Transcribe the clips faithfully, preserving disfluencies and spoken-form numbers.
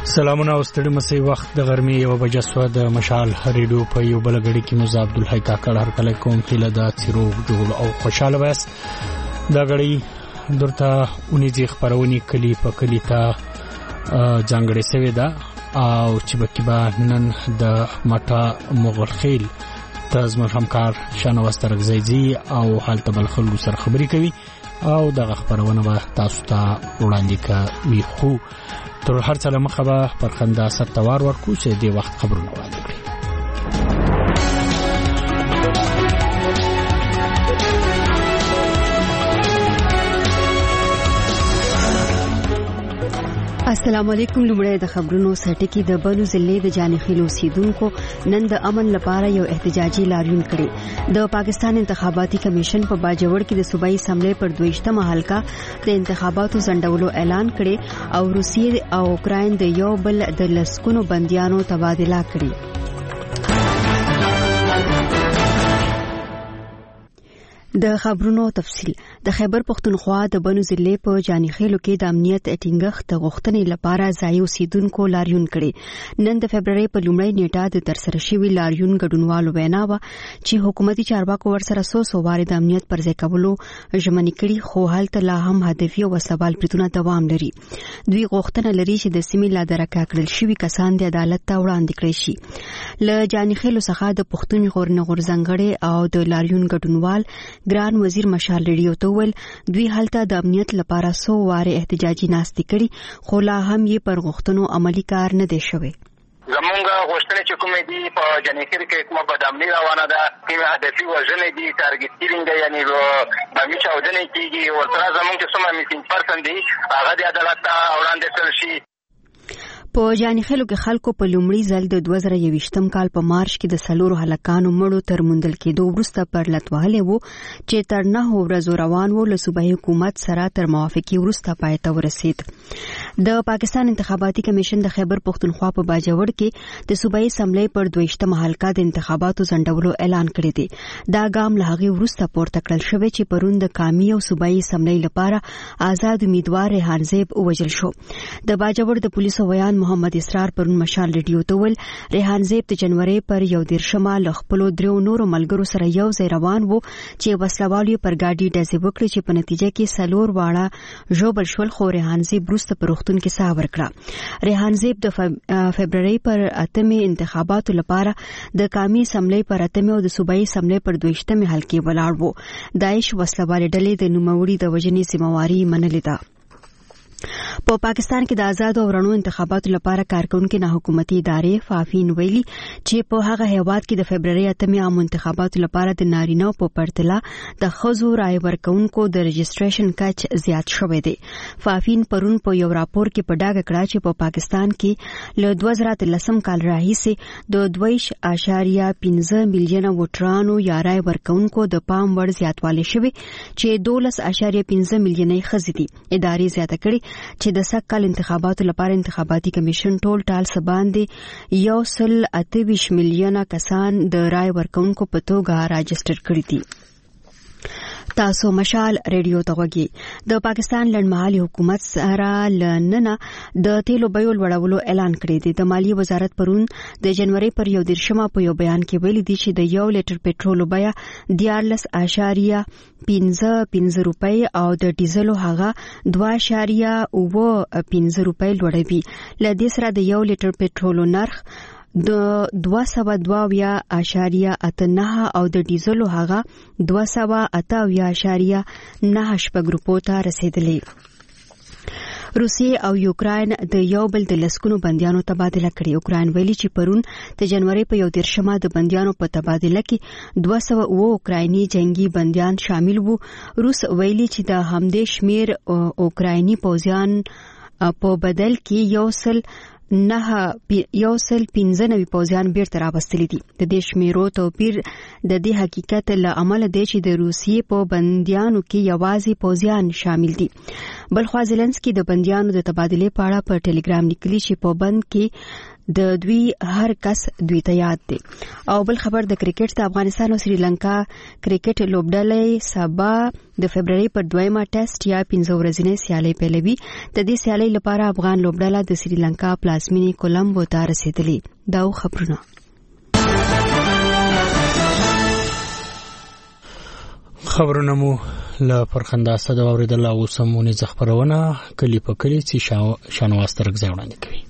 سلامونه او ستړي مسي وخت د غرمې یو بجه سو د مشال ریډیو په یو بل غړي کې مزه عبد الحی کاکړ هر کله کوم خله د تیرو جوړ او خوشاله وس دا غړي درته اونې خبرونی کلی په کلی ته ځانګړې سوي دا او چې بکیبا نن د مټه مغل خیل تاسو همکار شانو واسترګزیږي او حالت بل خلکو سره خبري کوي او دغه خبرونه به تاسو ته وړاندې کوي خو تر هر څه مخه به پر خندا ستوار ورکو چې دی وخت خبرونه وړاندې کړي. السلام علیکم. لومړی د خبرونو سرټکی د بنو ضلع د جانخیلو سیدونکو نن د امن لپاره یو احتجاجي لاریون کړي. د پاکستان انتخاباتي کمیشن په باجوړ کې د صوبایي اسمبلی پر دویشتمه حلقه د انتخاباتو ځنډولو اعلان کړي او روسیې او اوکراین د یو بل د لسکونو بنديانو تبادله کړي. د خبرونو تفصیل. د خیبر پختونخوا د بنو ضلع په جانخیلو کې د امنیت ټینګښت غوښتنې لپاره ځای اوسیدونکو لاریون کړي. نن د فبرवरी په لومړۍ نیټه د ترسره شوی لاریون ګډونوالو وینا و چې حکومتي چارواکو ورسره سو سو واره د امنیت پر ځای کولو ژمنې کړي، خو هلته لا هم هدفي او سوال پرتونه دوام لري. دوی غوښتنه لري چې د سیمې لا درکا کړل شوی کسان د عدالت ته وړاندې کړي شي. له جانخیلو څخه د پښتون غورنه غورزنګړې او د لاریون ګډونوال ګران وزیر مشال ریډیو ته ول دوی هلته د امنیت لپاره سو واره احتجاجي ناستې کړي، خو لا هم یې پر غوښتنو عملی کار نه دی شوی. زمونږ غوښتنې چې کومې دي په جنیخیر کې کومه بدامني روانه ده، کومه هدفي وژنې دي، ټارګټ کیلینګ دی، یعنی په میچ اودنې کېږي. ورته زمونږ چې څومره میټینګ پرسن دي هغه د عدالت ته وړاندې کړل شي. په جانخیلو کې خلکو په لومړي ځل د دوه زره یوویشتم کال په مارچ کې د سلورو هلکانو مړو تر موندل کېدو وروسته پر لټوهلې وو چې تر نه ورځو روان وو. له صوبایي حکومت سره تر موافقې وروسته پای ته ورسید. د پاکستان انتخاباتي کمیشن د خیبر پختونخوا په باجوړ کې د صوبایي اسمبلی پر دویشتمه حلقه د انتخاباتو ځنډولو اعلان کړی دی. دا ګام له هغې وروسته پورته کړل شوی چې پرون د کامي او صوبایي اسمبلی لپاره آزاد امیدوار ریحان زیب ووژل شو. د باجوړ د پولیسو ویان محمد اسرار پرون مشال ریډیو ته ول ریحان زیب د جنوري پر یو دیرشمه ل خپل درو نورو ملګرو سره یو ځای روان وو چې وسلوالو پر گاډي ډزې وکړي چې په نتیجه کې سلور واړه ژوبل شول، خو ریحان زیب وروسته پر روغتون کې ساه ورکړه. ریحان زیب د فبرवरी پر اتمه انتخاباتو لپاره د کامي اسمبلی پر اتمه او د صوبایي اسمبلی پر دویشتمه حلقې ولاړ وو. داعش وسلوال ډلې د نوموړي د وژنې ذمہواری منلې ده. په پاکستان کې د آزاد او رڼو انتخاباتو لپاره کارکونکو نه حکومتي ادارې فافین ویلي چې په هغه هیواد کې د فبرवरी اتمه عام انتخاباتو لپاره د نارینه په پرتله د خزو رای ورکونکو د رجسټریشن کچ زیات شوی دی. فافین پرون په یو راپور کې په ډاګه کړه چې په پاکستان کې له دوه زره اتلسم کال راهیسې د دوه اشاریه پنځه میلیونه ووټرانو یا رای ورکونکو د پام وړ زیاتوالی شوی چې دولس اشاریه پنځه میلیونه ښځې دي. ادارې زیاته کړي چې د سکهال انتخاباتو لپاره انتخاباتي کمیشن ټول ټال سباندې یو سل اته ویشت میلیونه کسان د رای ورکونکو په توګه راجستر کړي دي. تاسو مشال ریډیو ته غوږی. د پاکستان لړمحلي حکومت سره لننه د تیلو بیو لوړولو اعلان کړی دی. د مالیې وزارت پرون د جنوري پر یو دیرشمه په یو بیان کې ویلي دی چې د یو لیټر پټرول بیه دیارلس اشاریه پنځه پنځه روپۍ او د ډیزلو هغه دوه اشاریه اووه پنځه روپۍ لوړوي. له دې سره د یو لیټر پټرول نرخ د دوه سوه دوه اشاریه اته نه او د ډیزلو هغه دوه سوه اته اشاریه نه شپږ روپو ته رسیدلی. روسیې او یوکراین د یو بل د لسکونو بنديانو تبادله کړي. یوکراین ویلي چې پرون د جنوري په یو دیرشمه د بنديانو په تبادله کې دوه سوه اووه اوکرایني جنگي بنديان شامل وو. روس ویلي چې د همدې شمیر اوکرایني پوځیان په بدل کې یو سل نه یو سل پنځه نوي پوځیان بیرته راوستلي دي. د دې شمیرو توپیر د دې حقیقت له امله دی چې د روسیې په بندیانو کې یوازې پوځیان شامل دي. بلخوا زيلنسکي د بندیانو د تبادلې په اړه په ټلګرام لیکلي چې په بند کې د دوی هر کس دوی ته یاد دی. او بل خبر د کرکټ د افغانستان او سریلانکا کرکټ لوبډلې سبا د فبرवरी پر دویمه ټیسټ یا پنځه ورځنۍ سیالي پیلوي. د دې سیالي لپاره افغان لوبډله د سریلانکا پلازمینې کولمبو ته رسیدلې. دا خبرونه خبرونه مو له پرخندا صدا اوریدل او سمونی زخبرونه کلی په کلی چې شانواز ترک ځای وړاندې کوي.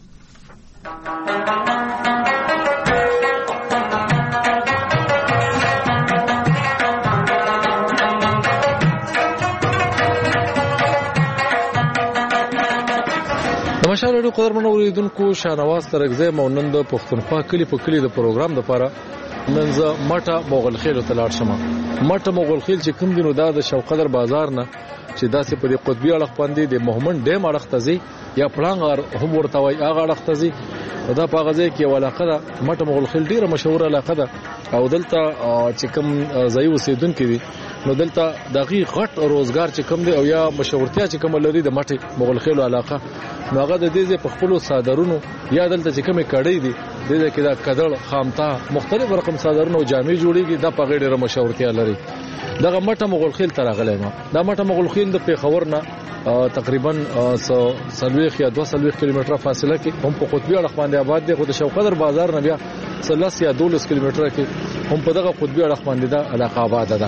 نمشار اړو قدرمن اوریدونکو شانواز ترک ځای مونږ د پښتونخوا کلی په کلی د پروګرام لپاره نن زه مټه مغل خیل ته لاړ شم. مټه مغل خیل چې کوم دینو دا د شوقدر بازار نه چې داسې په دې قطبی اړخ باندې د محمد ډیم اړخ ته ځي یا پړانګ هم ورته وای هغه اړخ ته ځي. دا په هغه ځای کې علاقه ده. مټه مغل خیل ډیره مشهور علاقه ده او دلته چې کوم ځای اوسیدونکو دي نو دلته دغه غټ روزګار چې کوم دی او یا مشهورتیا چې کوم لري د مټه مغل خیل علاقه نو هغه د دې په خپل صادرونو یا دلته چې کومه کړي دي د دې کې دا کډړ خامتا مختلف رقم صادرونو او جامې جوړيږي دا په غیر مشهورتیا لري. دغه مټه مغل خیل تر غلې ما دا مټه مغل خیل د پیښور نه تقریبا سلويخ یا دوه سلويخ کیلومتره فاصله کې هم په قطبی اړخ باندې آباد دی. خو د شوقدر بازار نه بیا ثلاث یا دولس کیلومتره کې هم په دغه قطبی اړخ باندې دا علاقه آباد ده.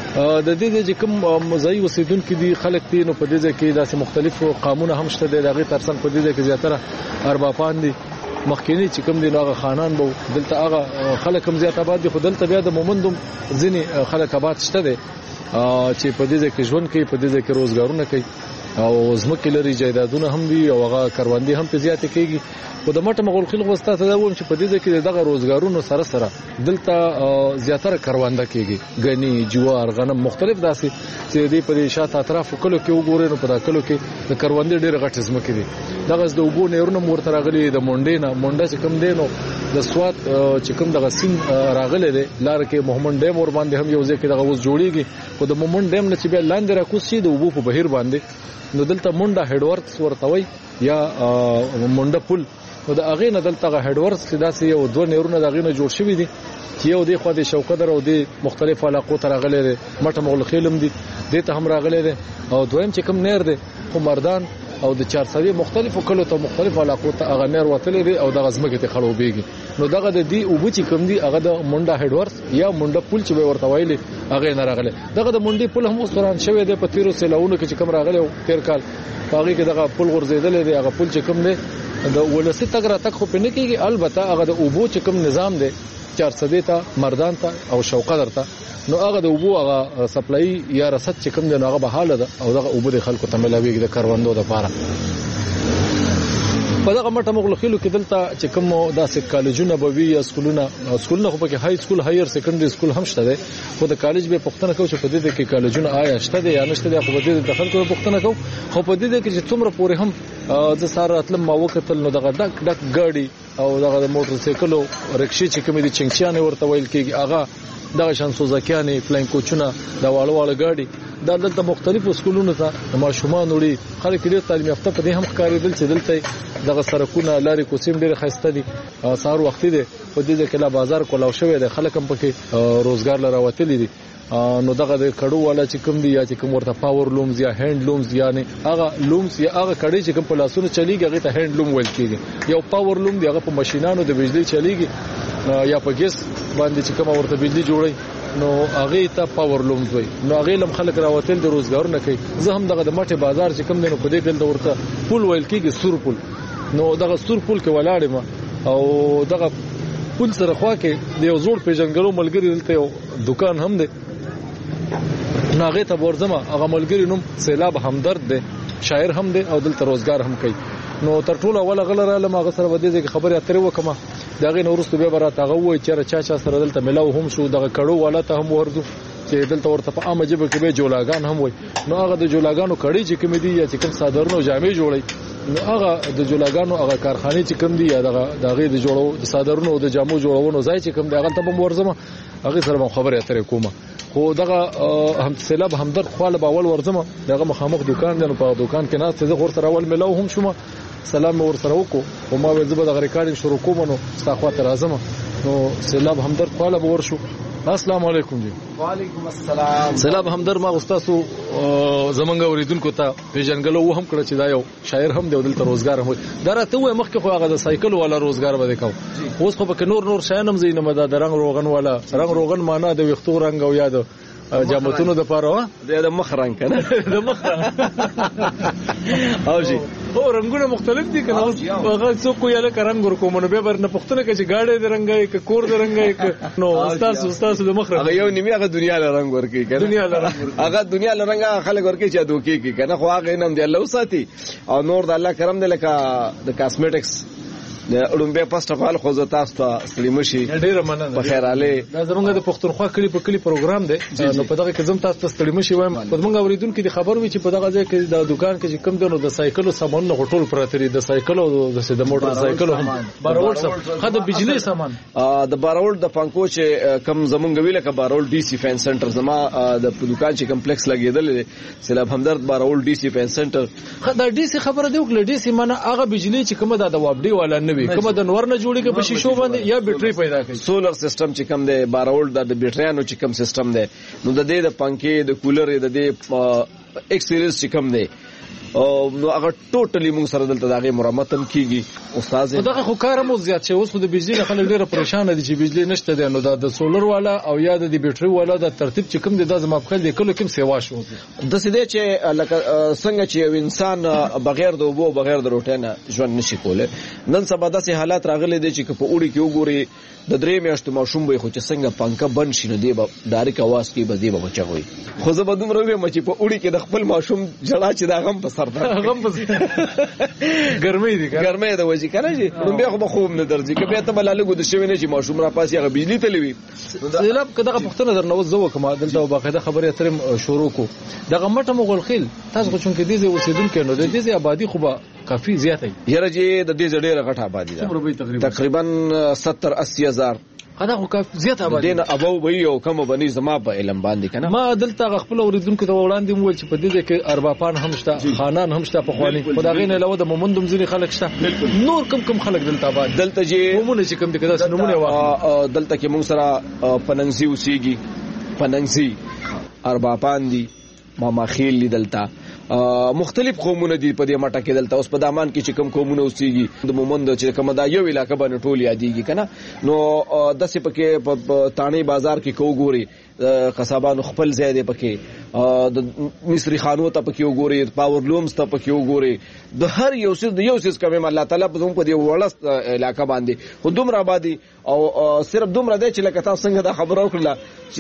د دې چې کوم مزای وسیدونکو دي خلک دي نو په دې کې داسې مختلفو قانون هم شته د دغه ترڅنګ په دې کې زیاتره اربابان دي مخکینی چې کوم دي نو هغه خانان بو دلته هغه خلک هم زیات آباد دي. خو دلته بیا د مومندوم ځینی خلک آباد شته دي چې په دې کې ژوند کوي په دې کې روزګارونه کوي او زمکه لري جایدادونه هم دي او هغه کاروندې هم په زیات کېږي. خو د مټه مغل خیل غوسته ته دا ووم چې په دې کې دغه روزګارونو سره سره دلته زیاتره کارونده کېږي غني جوار غنم مختلف داسې چې دې په شاته اطراف کلو کې وګورئ نو په دا کلو کې د کاروندې ډېر غټ زمکه دي. دغه د وګو نهرونه مرته راغلي د مونډې نه مونډه چې کوم دینو د سواد چې کوم دغه سین راغلي دي لار کې محمد ډیم ور باندې هم یو ځکه دغه وز جوړیږي. خو د محمد ډیم نه چې بیا لاندې راکوسي د وګو په بهیر باندې نو دلته مونډه هډورتس ورته وي یا مونډه پل نو د اغه نه دلته هډورتس چې داسې یو دوه نهرونه دغه نه جوړ شوی دي چې یو د خو د شوقدر او د مختلف علاقو ته راغلي دي. مټه مغل خیلم دي دته هم راغلي دي او دویم چې کوم نهر دي خو مردان او د چار سوي مختلفو کلو ته مختلف علاقو ته اغه نهر وتلې دي او د غزمکه ته خړوبېږي. نو دغه د دی او بچی کوم دي هغه د مونډه هډورس یا مونډه پل چې ورته وایي هغه نه راغله. دغه د مونډي پل هم اوسران شوی دی په تیرو سیلاونو کې چې کوم راغله تیر کال هغه کې دغه پل غورځیدل دی. هغه پل چې کوم دی د ولسی تګ را تک خو پنه کېږي البته هغه د اوبو چې کوم نظام دی چار سوي ته مردان ته او شوقدر ته نو هغه د اوبو هغه سپلای یا رسد چې کوم دی هغه به حاله ده او دغه اوبو د خلکو ته ملاويږي د کاروندو لپاره. په دغه مټه مغل خیلو کې دلته چې کوم داسې کالجونه به وي یا سکولونه سکولونه خو پکې های سکول هایر سیکنډري سکول هم شته دي. خو د کالج به پښتنه کو چې په دې کې کالجونه آیا شته دي یا نشته دي خو په دې د خلکو پښتنه کو خو په دې کې چې څومره پورې هم د ساره اتلم ما وکتل نو دغه ډک ډک ګاډي او دغه د موټر سایکلو رکشې چې کوم دي چنګچیانه ورته ویل کېږي هغه دغه شان سوزاکیانه فلاین کوچونه د واړو واړو ګاډي دا دلته مختلفو سکولونو ته ماشومان وړي خلک ډېر تعلیم یافته په دې هم ښکارېدل چې دلته دغه سرکونه لارې کوڅې ډېر ښایسته دي. سهار وخت دی په دې کې لا بازار کولاو شوی دی خلک هم پکې روزګار لراوتلي دي. نو دغه د کډو والا چې کوم دی یا چې کوم ورته پاور لومز یا هاند لومز یعنی هغه لومز یا هغه کډي چې کوم په لاسونو چلیږي هغه ته هاند لوم ویل کېږي. یو پاور لوم دی هغه په ماشينانو د بجلی چلیږي یا په ګیس باندې چې کوم ورته بجلی جوړي نو هغه ته پاور لومز وي. نو هغه لم خلک راوتل د روزګارونه کوي. زه هم دغه د مټه بازار چې کوم دی نو په دې ډول ورته پول ویل کېږي سور پول. نو دغه سور پول کې ولاړم او دغه پول سره خوا کې د یو زوړ پیژنګلو ملګری دلته یو دکان هم دی ناغه ته ورځم هغه ملګری نوم سیلاب همدرد دی شاعر هم دی او دلته روزګار هم کوي. نو تر ټولو ولا غلره لمه غسر ودی چې خبره اترې وکما دغه نورستو به برات هغه وای چې چا چا سره دلته ملاو هم شو دغه کړو والا ته هم ورځو چې دلته ورته په عامه جبه کې به جولاګان هم وای. نو هغه د جولاګانو کړي چې کوم دي یا چې کوم صادرونو جامې جوړي نو هغه د جولاګانو هغه کارخانه چې کوم دي یا دغه دغه د جوړو د صادرونو او د جامو جوړونو ځای چې کوم دی هغه ته به ورځم هغه سره خبره اترې کومه. خو دغه هم سیلاب همدرد خپل باول ورځم دغه مخامخ دکان دی نو په دکان کې نه څه غور سره اول ملاو هم شوم سلام ور سره وکړو او ما ویل زه به د ریکارډینګ شروع کوم نو تاسو ته راځم نو سیلاب همدرد خپل به ورشو. السلام علیکم جی. وعلیکم السلام. سیلاب همدرد ما استادو زمونږ اوریدونکو ته پیژنګلو و هم کړ چې دا یو شاعر هم دی دلته روزګار هم دا راته وای مخکې خو هغه د سایکل والا روزګار به وکاو اوس خو به نور نور شاین هم زینه مده د رنگ روغن والا رنگ روغن معنا د وختو رنگ او یاد جامتونو د پاره د مخ رنگ کنه د مخ او جی او رنگونه مختلف دي کنه هغه څوک یې له رنگ ورکوم نو به ورنه پښتنه کې چې گاډي د رنگای ک کور د رنگای ک نو استاد استاد د مخ هغه یو نیمه هغه دنیا له رنگ ورکی کنه دنیا له رنگ هغه دنیا له رنگ خلک ورکی چې دوکي کی کنه خو هغه نوم دی الله وساتي او نور د الله کرم دی لکه د کاسمیټکس د اړومبه فاست اف ال خو زه تاسو ته ستړي مشي ډیره مننه په خیر علي دا زمونږ د پښتونخوا کلی په کلی پروګرام دی نو په دغه کې زم تاسو ته ستړي مشي وایم په زمونږ اوریدونکو کې خبر وي چې په دغه ځای کې د دکان کې کم دنو د سایکل سامان نه غټول پراتري د سایکل او د موټر سایکل هم بارول سم خد بجلی سامان د بارول د پانکو چې کم زمونږ ویل ک بارول ډي سي فین سنټر زما د دکان چې کمپلیکس لګیدل سیلاب همدرد بارول ډي سي فین سنټر خدای ډي سي خبره دی وکړه ډي سي معنی هغه بجلی چې کومه د وابډي والا نه وي کومه د نور جوړی کې په شیشو باندې یا بیټری پیدا کوي سولر سیستم چې کوم دی بارول د بیټریانو چې کوم سیستم دی نو د دې د پنکې د کولر د دې ایکس سیریز چې کوم دی او نو هغه ټوټلی موږ سره دلته دغه مرمت هم کیږي استاد دغه خو کار مو زیات شي اوس خو د بجلی خلک ډیره پریشان دي چې بجلی نشته دی نو د سولر والا او یا د بیټری والا د ترتیب چې کوم دی د زما په خل دی کله کوم سیوا شو د سیده چې لکه څنګه چې یو انسان بغیر د اوبو بغیر د روټۍ نه ژوند نشي کوله نن سبا داسې حالات راغلي دي چې په اوړي کې وګوري د درې میاشتو ماشوم به خو چې څنګه پنکه بند شي نو دی به ډایرک आवाज کې به دی به بچوي خو زه به دومره ویم چې په اوړي کې د خپل ماشوم جړا چې دا غم په سر ده غم په ګرمۍ دي ګرمۍ د وځي کنه جی نو بیا خو به خوب نه درځي که بیا ته بل له ګد شوی نه چې ماشوم را پاسي هغه بجلی تلوي سیلاب کداغه پښتنه در نو زو کوم دلته باقاعده خبرې اترم شروع کو دغه مټه مغول خیل تاسو خو چونکې دي زه اوسیدونکو نو د دې آبادی خو به کافي زیاته یره جی د دې ډېره غټه آبادی ده تقریبا ستر اسی هزار خدا خو کافي زیات آبادی دین ابو وی او کوم بني زما په علم باندې کنه ما دلته خپل اوریدونکو ته وړاندې مول چې په دې کې اربابان هم شته خانان هم شته په خواني خدای نه لوه د مومندم ځینې خلک شته نور کم کم خلک دلته آباد دلته جی کومونه چې کم دي کدا نمونه وا دلته کې مونږ سره پننګزي اوسېږي پننګزي اربابان دي ماما خیل دلته مختلف قومونه دي په دې مټه کې دلته اوس په دامان کې چې کوم قومونه اوسېږي د مومند چې کوم دا یو علاقې باندې ټول یادېږي کنه نو د څه پکې په تانی بازار کې کو ګوري قصابانو خپل زیاده پکې د مصری خانو ته پکې وګوري پاور لومز ته پکې وګوري د هر یو څه د یو څه کوم الله تعالی په دې وړست علاقې باندې خو دومره آبادی او صرف دومره دی چې لکه تاسو څنګه دا خبره وکړه چې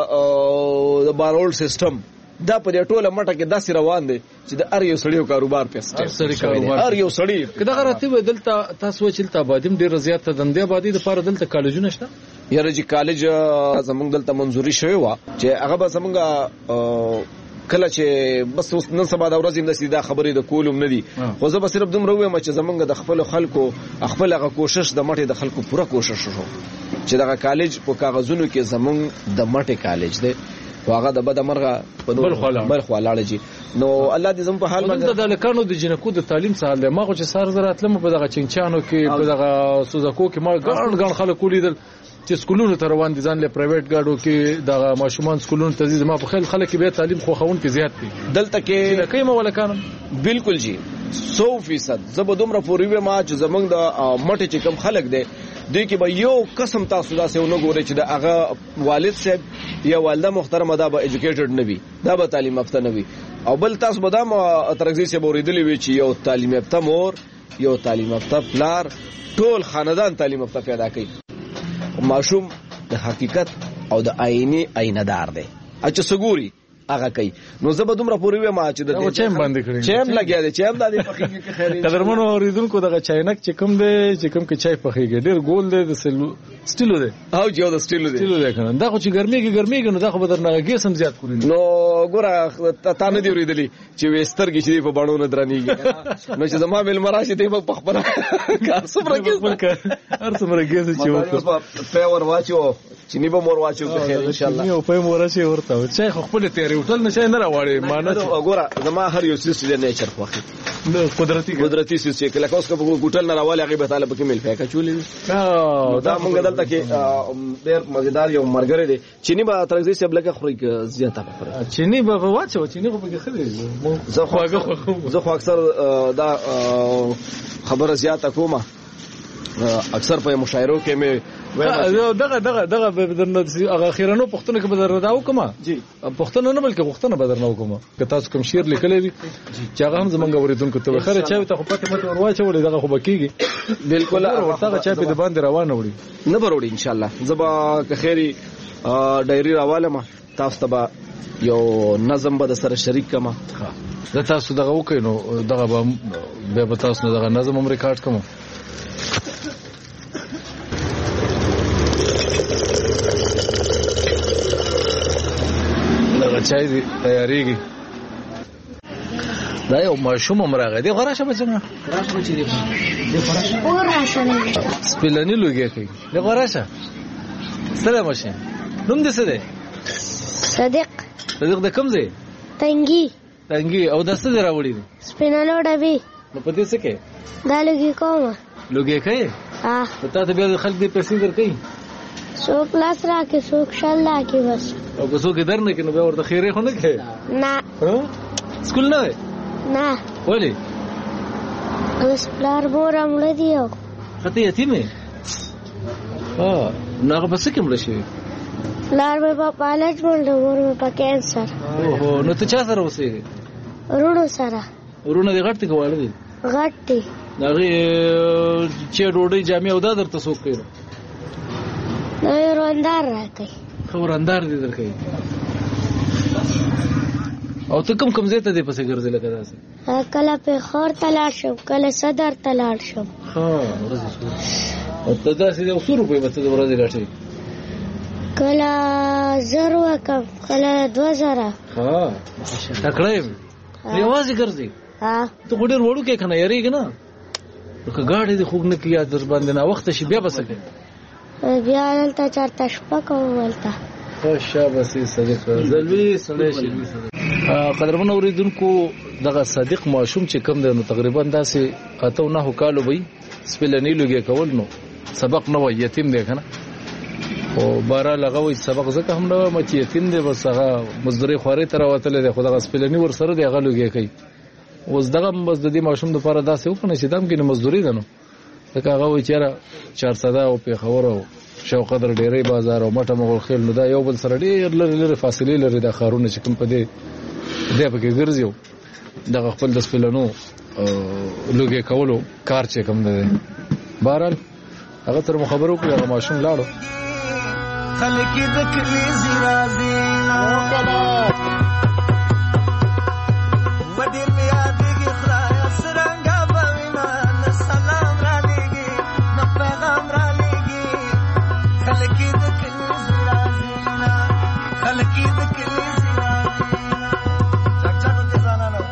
دا د بارول سیستم دا په ټوله مټه کې داسې روان دي چې د ار یو سړیو کاروبار پېسته ار سړی کاروبار ار یو سړی کدا غراته دلته تاسو چې دلته آبادیم ډیر زیات دندې آبادی د پاره دلته کالجونه شته یاره چې کالج زمونږ دلته منځوري شوی و چې هغه به زمونږ کله چې بس نن سبا د ورځې د سیده خبرې د کولم ندي خو زه به صرف دومره وایم چې زمونږ د خپل خلکو خپل هغه کوشش د مټې د خلکو پوره کوشش شو چې دغه کالج په کاغذونو کې زمونږ د مټې کالج دی واغه د بد مرغه بل خلا بل خلاړ جی نو الله دې زم په حال باندې د لکانو د جنکو د تعلیم سره له ما خو چې سار زراتلم په دغه چنچانو کې په دغه سوزکو کې ما ګڼ ګڼ خلک ولیدل چې سکولونو ته روان دي ځان له پرایویټ ګاډو کې دغه ماشومان سکولونو ته ځي ما په خل خلک به تعلیم خو خون کې زیات دي دلته کې لکه ما ولکانم بالکل جی سو فیصد زبدومره پوری ما چې زمنګ د مټه چې کم خلک دي دوی کې به یو قسم تاسو دا څه ونه ګوري چې د هغه والد صاحب یا والده محترمه دا به ایجوکیټډ نه وي دا به تعلیم یافته نه وي او بل تاسو به دا ترغزي سے اوریدلی وي چې یو تعلیم یافته مور یو تعلیم یافته پلار ټول خاندان تعلیم یافته پیدا کوي ماشوم د حقیقت او د آینه آینه‌دار دی اچھا سګوري هغه کوي نو زه به دومره پوری وې ما چې د چیم باندې کړی چیم لګیا دی چیم د دې پخې کې خیر قدرمنو اوریدونکو دغه چاینک چې کوم دی چې کوم کې چای پخېږي ډیر ګول دی د سټیلو دی او یو د سټیلو دی سټیلو دی کنه دا خو چې ګرميږي ګرميږي نو دا خو بدر نه ګیس هم زیات خوري نو ګوره تا نه دی ورېدلی چې وسترګې چې په باڼو نه درنیږي نو چې زما مل مراشي دی په خپل کار څومره ګیس هر څومره ګیس چې وکړ په ور واچو چې نیبه مور واچو په خیر ان شاء الله یو په مور شي ورته چې خپل تیاری وټل نشي نه راوړي مانه ګوره زما هر یو سیس دی نیچر خوخي قدرتي قدرتي سیس چې کله کوس کو ګټل نه راوړي هغه به طالب کې مل فیکا چولې دا مونږ دلته کې ډېر مزیدار یو مرګره دی چینی به ترغزي سیب لکه خوري زیاته خبره چینی به واچو چینی خو به خري زه خو زه خو اکثر دا خبره زیاته کومه اکثر په مشاعرو کې مې دغه دغه دغه به درنه هغه اخیرانو پښتنه کې بدر راو کومه جی پښتنه نه بلکې پښتنه بدر نه کومه که تاسو کوم شعر لیکلی وي چې هغه هم زمونږ اوریدونکو ته خره چا ته خو پته مته ورواچولې دغه خو بکیږي بالکل ورته چا په د باندې روانه وړي نه بروړي ان شاء الله زبا که خیری ډایری راواله ما تاسو ته یو نظم به سره شریک کما دا تاسو دغه وکړو نو دغه به به تاسو دغه نظم هم ریکارډ کوم چای دی تیاریږي دا یو ماشوم مرغه دی غراشه بچنه راشه بچی دی دی غراشه غراشه نه سپلنی لوګي کوي دی غراشه سلام ماشین نوم دې څه دی صدیق صدیق د کوم ځای تنګي تنګي او د څه دی راوړی دی سپینانو ډبي نو په دې څه کې دا لوګي کومه لوګي کوي ها ته به خلک دې پیسې درکې سو پلاس راکې سو شل راکې بس او که څوک درنه کې نو به ورته خیره خو نه کوي نه سکول نه نه ولې اوس پلار مور امړ دیو خته یتیمه ها ناغه بس کې مړ شي پلار مې په پالج باندې مور مې په کینسر اوه نو ته چا سره اوسې ورونو سره ورونه دې غټ کې واړه دي غټ دي هغه چې ډوډۍ جامې او دا درته څوک کوي نو روندار راکې خبراندار دي درکې او ته کوم کوم ځای ته دې پسې ګرځې لکه داسې کله په خور تلاړ شم کله صدر تلاړ شم ها ورځې او ته داسې د څو روپۍ به ته د ورځې ګټې کله زر وکم کله دوه زره ها تکړه یم یوازې ګرځې ها ته خو ډېر وړو کې که نه یارېږې نه که ګاډی دې خوږ نه کړي یا در باندې ناوخته شي بیا به څه کوې بیا دلته چېرته شپه کوم هلته شاباسي صدیق زلوي سړی شي قدرمن اوریدونکو دغه صدیق ماشوم چې کم دی نو تقریبا داسې اته نه کالو وي سپلنی لوګي کول نو سبق نه وای یتیم دی کنه او بارا لغوي سبق زکه هم نه مچ یتیم دی بس هغه مزدوري خوري تر وتل دی خدای سپلنی ور سره دی هغه لوګي کوي اوس دغه بس د دې ماشوم لپاره داسې وکنه چې دم کې مزدوري ده نو دغه هغه وی چیرې چار صدا او په خبرو شو قدر ډیرې بازار او مټه مغول خیل نو دا یو بل سره ډیر لري لري فاصله لري د خارونه چې کوم په دې دې په کې ګرځيو د خپل د سپلنو لوګي کولو کار چې کوم ده بهرال هغه تر خبرو کې هغه ماشوم لاړو خلک د کلی زیرازي وکړه ودې میا دې خدای سرنګا بوینا سلام را لګي نو پیغام را لګي خلک د کلی زیرازي خلک د کلی زیرازي چک چک دې ځانا نو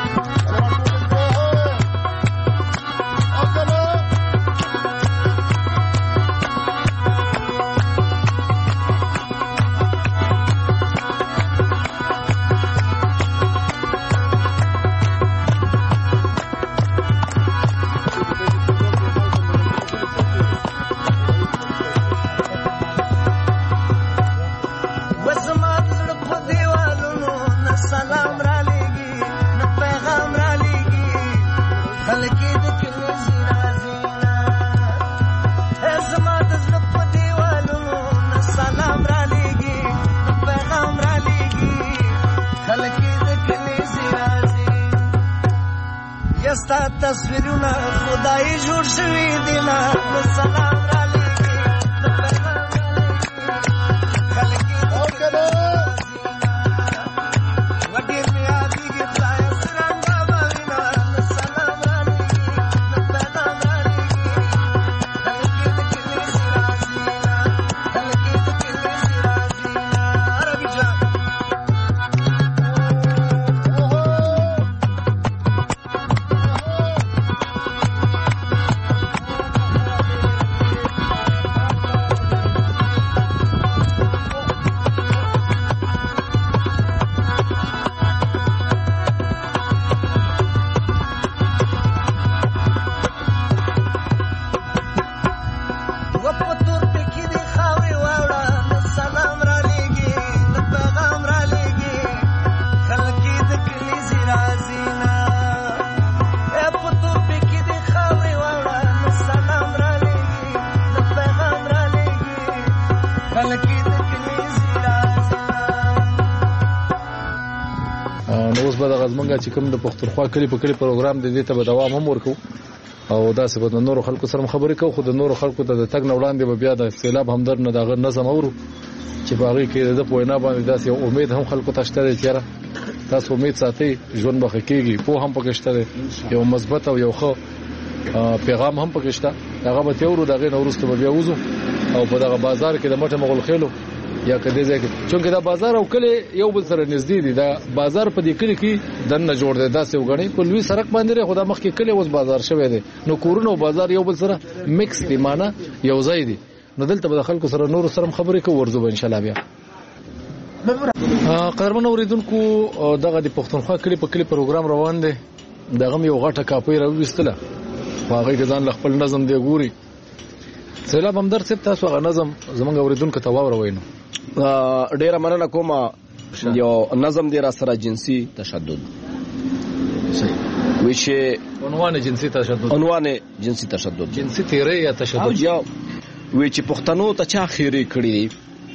تصویرونه خدای جوړ شوی دی نه سلام را لګي خلک او کړه وګړي میا دیږي خدای سرنګا باندې سلام را لګي پیغام را لګي خلک د کلی زرازي خلکی د کلیزی رازینا نو اوس به د غزمنګا چې کوم د پښتونخوا کلی په کلی پروګرام د دې ته به دوام هم ورکو او دا څه به د نورو خلکو سره خبرې کوو خو د نورو خلکو ته د تګ نه وړاندې به بیا د سیلاب همدرد نه دغه نظم اورو چې په هغې کې د پوهینا باندې داسې یو امید هم خلکو ته شته دی چې یاره تاسو امید ساتئ ژوند به ښه کېږي پوه هم پکې شته دی یو مثبت او یو ښه پیغام هم پکې شته هغه به تیورو د هغې نه وروسته به بیا وځو او په دغه بازار کې د مټه مغلخېلو یا کدی ځای کې چونکې دا بازار او کلی یو بل سره نږدې دي دا بازار په دې کلی کې دنه جوړ دی داسې وګڼئ په لوی سړک باندې خو دا مخکې کلی اوس بازار شوی دی نو کورونه او بازار یو بل سره مکس دي معنی یو ځای دي نو دلته به د خلکو سره نورو سره خبرې کوو ورځو به انشاءالله بیا قدرمنو اوریدونکو دغه د پښتونخوا کلی په کلی پروګرام روان دی دغه یو غټه کاپۍ راوویستله خو هغې کې ځان له خپل نظم دی ګوري سیلاب همدرد صاحب تاسو هغه نظم زموږ اوریدونکو ته واوروئ نو ډیره مننه کوم یو نظم دی را سره جنسي تشدد ویشه عنوان جنسي تشدد عنوان جنسي تشدد جنسي تیرې یا تشدد یا وی چې پښتنو ته چا خیری کړی دی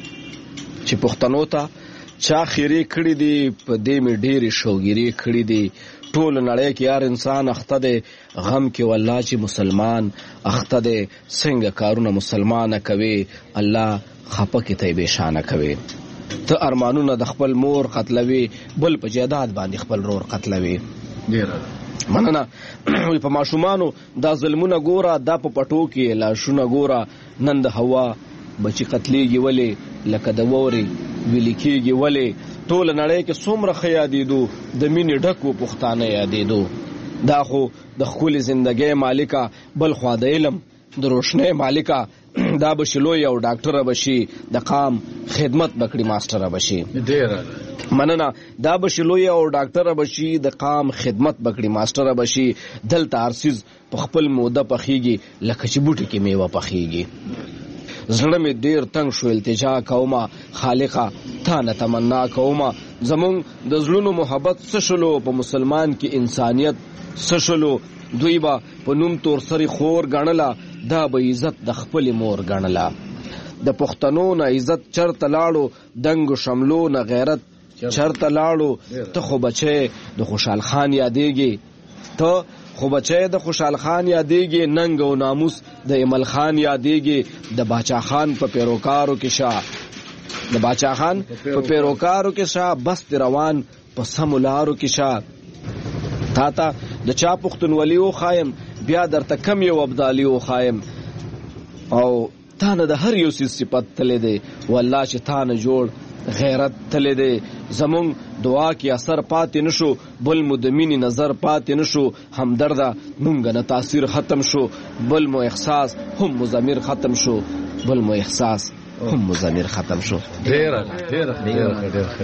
چې پښتنو ته چا خیری کړی دی په دې می ډېری شوګيري کړی دی ټول نړۍ کې هر انسان اخته دی غم کې والله چې مسلمان اخته دی څنګه کارونه مسلمانه کوي الله خپه کې ته به شانه کوي ته ارمانونه د خپل مور قتلوي بل په جیداد باندې خپل رور قتلوي ډیره مننه په ماشومانو دا ظلمونه ګوره دا په پټو کې لاشونه ګوره نن د هوا بچی قتلېږي ولې لکه د ووري ویل کېږي ولې ټول نړۍ کې څومره ښه یادېدو د مینې ډکو پښتانه یادېدو دا خو د ښکلې زندګۍ مالکه بل خوا د علم د روشنۍ مالکه دا بشي لوی او ډاکټره بشي د قام خدمت بکړي ماستره بشي ډیره مننه دا بشي لوی او ډاکټره بشي د قام خدمت بکړي ماستره بشي دلته ارسیز په خپل موده پخېږي لکه چې بوټي کې میوه پخېږي زړه مې ډیر تنگ شو التجا کومه خالقه تا نه تمنا کومه زمون د زړونو محبت سشلو په مسلمان کې انسانیت سشلو دوی با په نوم تور سری خور غنلا دا به عزت د خپل مور غنلا د پښتنو نه عزت چرته لاړو دنګ شملو نه غیرت چرته لاړو ته خو بچي د خوشحال خان یادېږي ته خو بچی د خوشحال خان یادېږي ننګ او ناموس د ایمل خان یادېږي د باچا خان په پیروکارو کې شاه د باچا خان په پیروکارو کې شاه بس روان په سمولارو کې شاه تا ته د چا پښتونولي او خایم بیا درته کم یو ابدالي او خایم او تا نه د هر یو صفت تللی دی والله چې تا نه جوړ غیرت تللی دی زمون دعا کې اثر پاتې نشو بل مو د مینې نظر پاتې نشو همدرده مونږ نه تاثیر ختم شو بل مو احساس هم مزمر ختم شو بل مو احساس هم مزمر ختم شو ډیره ډیره ډیره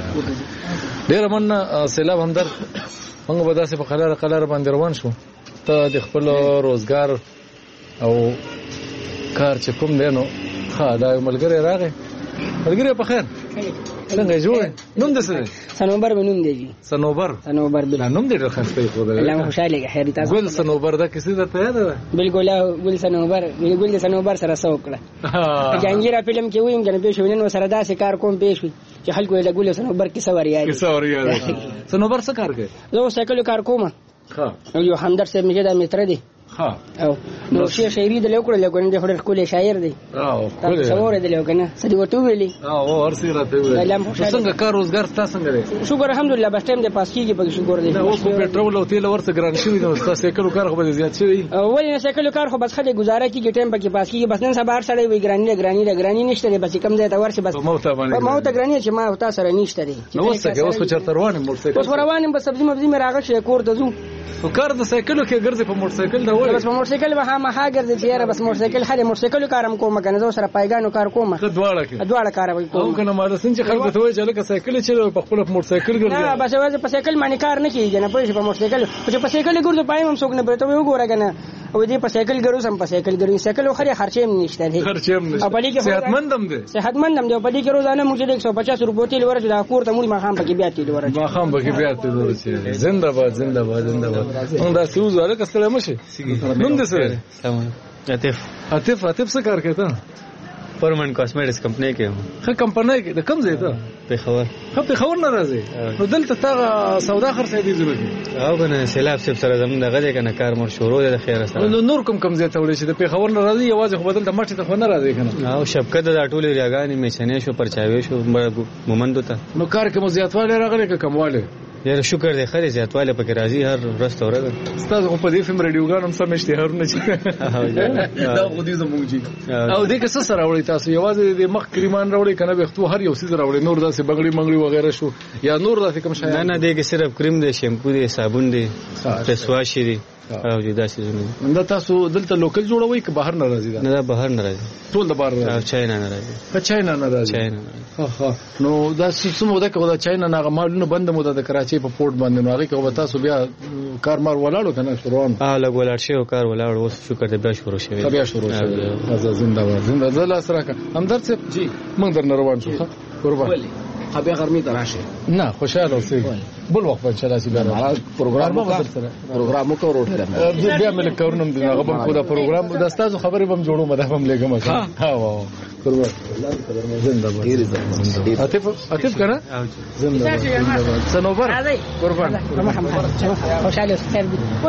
ډیره من سیلاب همدرد موږ به داسې په قلاره قلاره باندې روان شو ته د خپل روزګار او کار چې کوم دی نو ښه دا ملګری راغی ملګری په خیر څنګه جوړ نوم دې څه دی سنوبر به نوم دی سنوبر سنوبر بل نوم دې ډېر ښه دی خو دا الله خوشاله خیر تاسو ګل سنوبر دا کیسه ده ته یاد ده بالکل ګل سنوبر ګل سنوبر سره سوکړه جنگیرا فلم کې ویم کنه پېښ ونن سره داسې کار کوم پېښ چې خلکو له ګل سنوبر کیسه وریا کیسه وریا سنوبر څه کار کوي زه سایکل کار کوم ها یو همدرد صاحب میګه د متر دی ها او نو شي شاعري د لیکل لیکل د خړ کولې شاعر دی او کولې څور دی لیکنه سړي وته ویلي او ورسې راته ویلي څنګه کار روزګار تاسو څنګه دی شکر الحمدلله بس ټیم د پاس کیږي په شکر دی نو اوس په پټرول او تیل ورسې ګران شوی نو تاسو سایکل کار خو به زیات شوی ولې نه سایکل کار خو بس خله گزاره کیږي ټیم پکې پاس کیږي بس نن سبا سره وی ګرانی ګرانی ګرانی نشته دی بس کم ځای ته ورسې بس موت باندې موت ګرانی چې ما تاسو سره نشته دی نو اوس څنګه اوس په چرته روانم موټر سایکل اوس روانم بس سبزی مبزی مې راغښ کور ته ځو او کار د سایکلو کې ګرځي په موټر سایکل دا وای بس په موټر سایکل وها ما ها ګرځي چې بس موټر سایکل هله موټر سایکل کارم کوم کنه زو سره پایګانو کار کوم ته دواړه کې دواړه کار کوم او کنه ما د سنج خلکو ته وای چې لکه سایکل چې په خپل موټر سایکل ګرځي نه بس وځه په سایکل باندې کار نه کیږي نه پوهې په موټر سایکل چې په سایکل ګرځو پایم هم څوک نه پرته وي وګوره کنه او دې په سایکل ګرځو سم په سایکل ګرځو سایکل خو خرچېم نشته دی خرچېم نشته او په دې کې صحتمندم دی صحتمندم دی په دې کې روزانه موږ د یک سو پچاس روپۍ تیل ورته دا کور ته موږ ما خام پکې بیا تیل ورته ما خام پکې بیا تیل ورته زنده باد زنده باد زنده باد موږ دا سوز ولا کستله مشه نوم دې څه عاطف عاطف عاطف څه کار کوي ته پرمن کاسمیټکس کمپنی کې هم. ښه کمپنی کې د کوم ځای ته؟ پېښور. ښه پېښور نه راځي نو دلته تا سودا خرڅې دي ضرورت دي او کنه سیلاب صاحب سره زموږ دغه دی کنه کار مر شروع دی د خیر سره. نو نور کوم کوم ځای ته وړي چې د پېښور نه راځي یوازې خو بدل ته مټ ته خو نه راځي کنه. او شبکت د ټولې ریاګانې میچنې شو پرچاوي شو مومندو ته. نو کار کې مو زیاتواله راغلی که کمواله؟ یاره شکر دی خري زیاتواله پکې راځي هر ورځ ته ورځ. ستاسو په دې فلم رادیوګان هم سم اشتهارونه چې دا خو دې زموږ جی او دې کې څه سره وړي تاسو یوازې د مخ کریمان راوړي کنه به ختو هر یو څه راوړي نور داسې بغړی منګړي وغیرہ شو یا نور داسې کوم شي؟ نه نه دې کې صرف کریم دی شیمپو دی صابون دی فیس واش دی او جدا سيزونه. دا تاسو دلته لوکل جوړوي که بهر نه راځي؟ دا نه دا بهر نه راځي ټول د بهر نه راځي. چاینا نه راځي. که چاینا نه راځي؟ چاینا. ها ها نو دا څومره ده که دا چاینا نه مالونه بند مو د کراچي په پورت باندې نو هغه کې تاسو بیا کار مار ولاړو کنه شروع اه لګ ولاړ شي او کار ولاړ اوس شکر دې بیا شروع شوی بیا شروع شوی. ازه زنده باد زنده زلا سره کا همدرد صاحب جی موږ در روان شو قربان خبر غرمې ته راشه. نه خوشاله اوسئ بل وخت په چلا سي بیا پروګرام پروګرام کو وروړه بیا ملک کورنم دی هغه په خدا پروګرام د تاسو خبرې بم جوړو مده هم لګم ها وا قربان زنده باد. عاطف عاطف کنه زنده باد سنوبر قربان خوشاله اوسئ.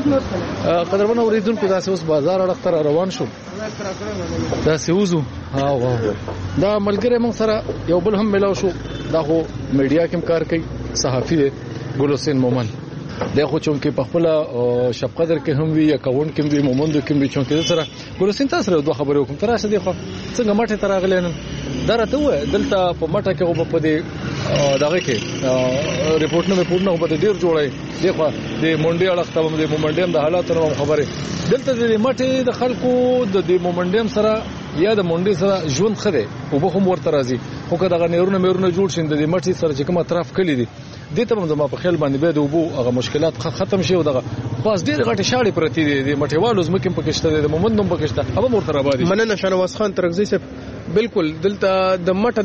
قدرمن اوریدونکو دا اوس بازار اړه روان شو دا سوزو ها وا دا ملګری موږ سره یو بل هم ملاو شو دا خو میډیا کې کار کوي صحافي دی ګل حسین مومن دا خو چونکه په خپل شپ قدر کې هم وی اکاونټ کې وی مومندو کې وی چونکه سره ګل حسین تاسو سره دوه خبرې وکم تر څه دی خو څنګه ماټه تراغلې نن دا راته و دلته په ماټه کې او په دې دغه کې ریپورت نه ریپورت نه په ډیر جوړای دی خو د مونډي اړه ختم د مومنډیم د حالاتو خبره دلته د ماټه د خلکو د مومنډیم سره یا د مونډي سره ژوند خره او به هم ورته راځي خو که دغه نهرونه مېرونه جوړ شین د مټي سره چې کوم اطراف کلی دي د ته هم په خیال باندې به د وبو هغه مشکلات ختم شي او دغه خاص ډېر غټه شاړې پرتی دي د مټیوالو زمکم پکشته د مومندوم پکشته هغه ورته راوادي. مننه شنواز خان ترغزي صاحب. بالکل دلته د مټه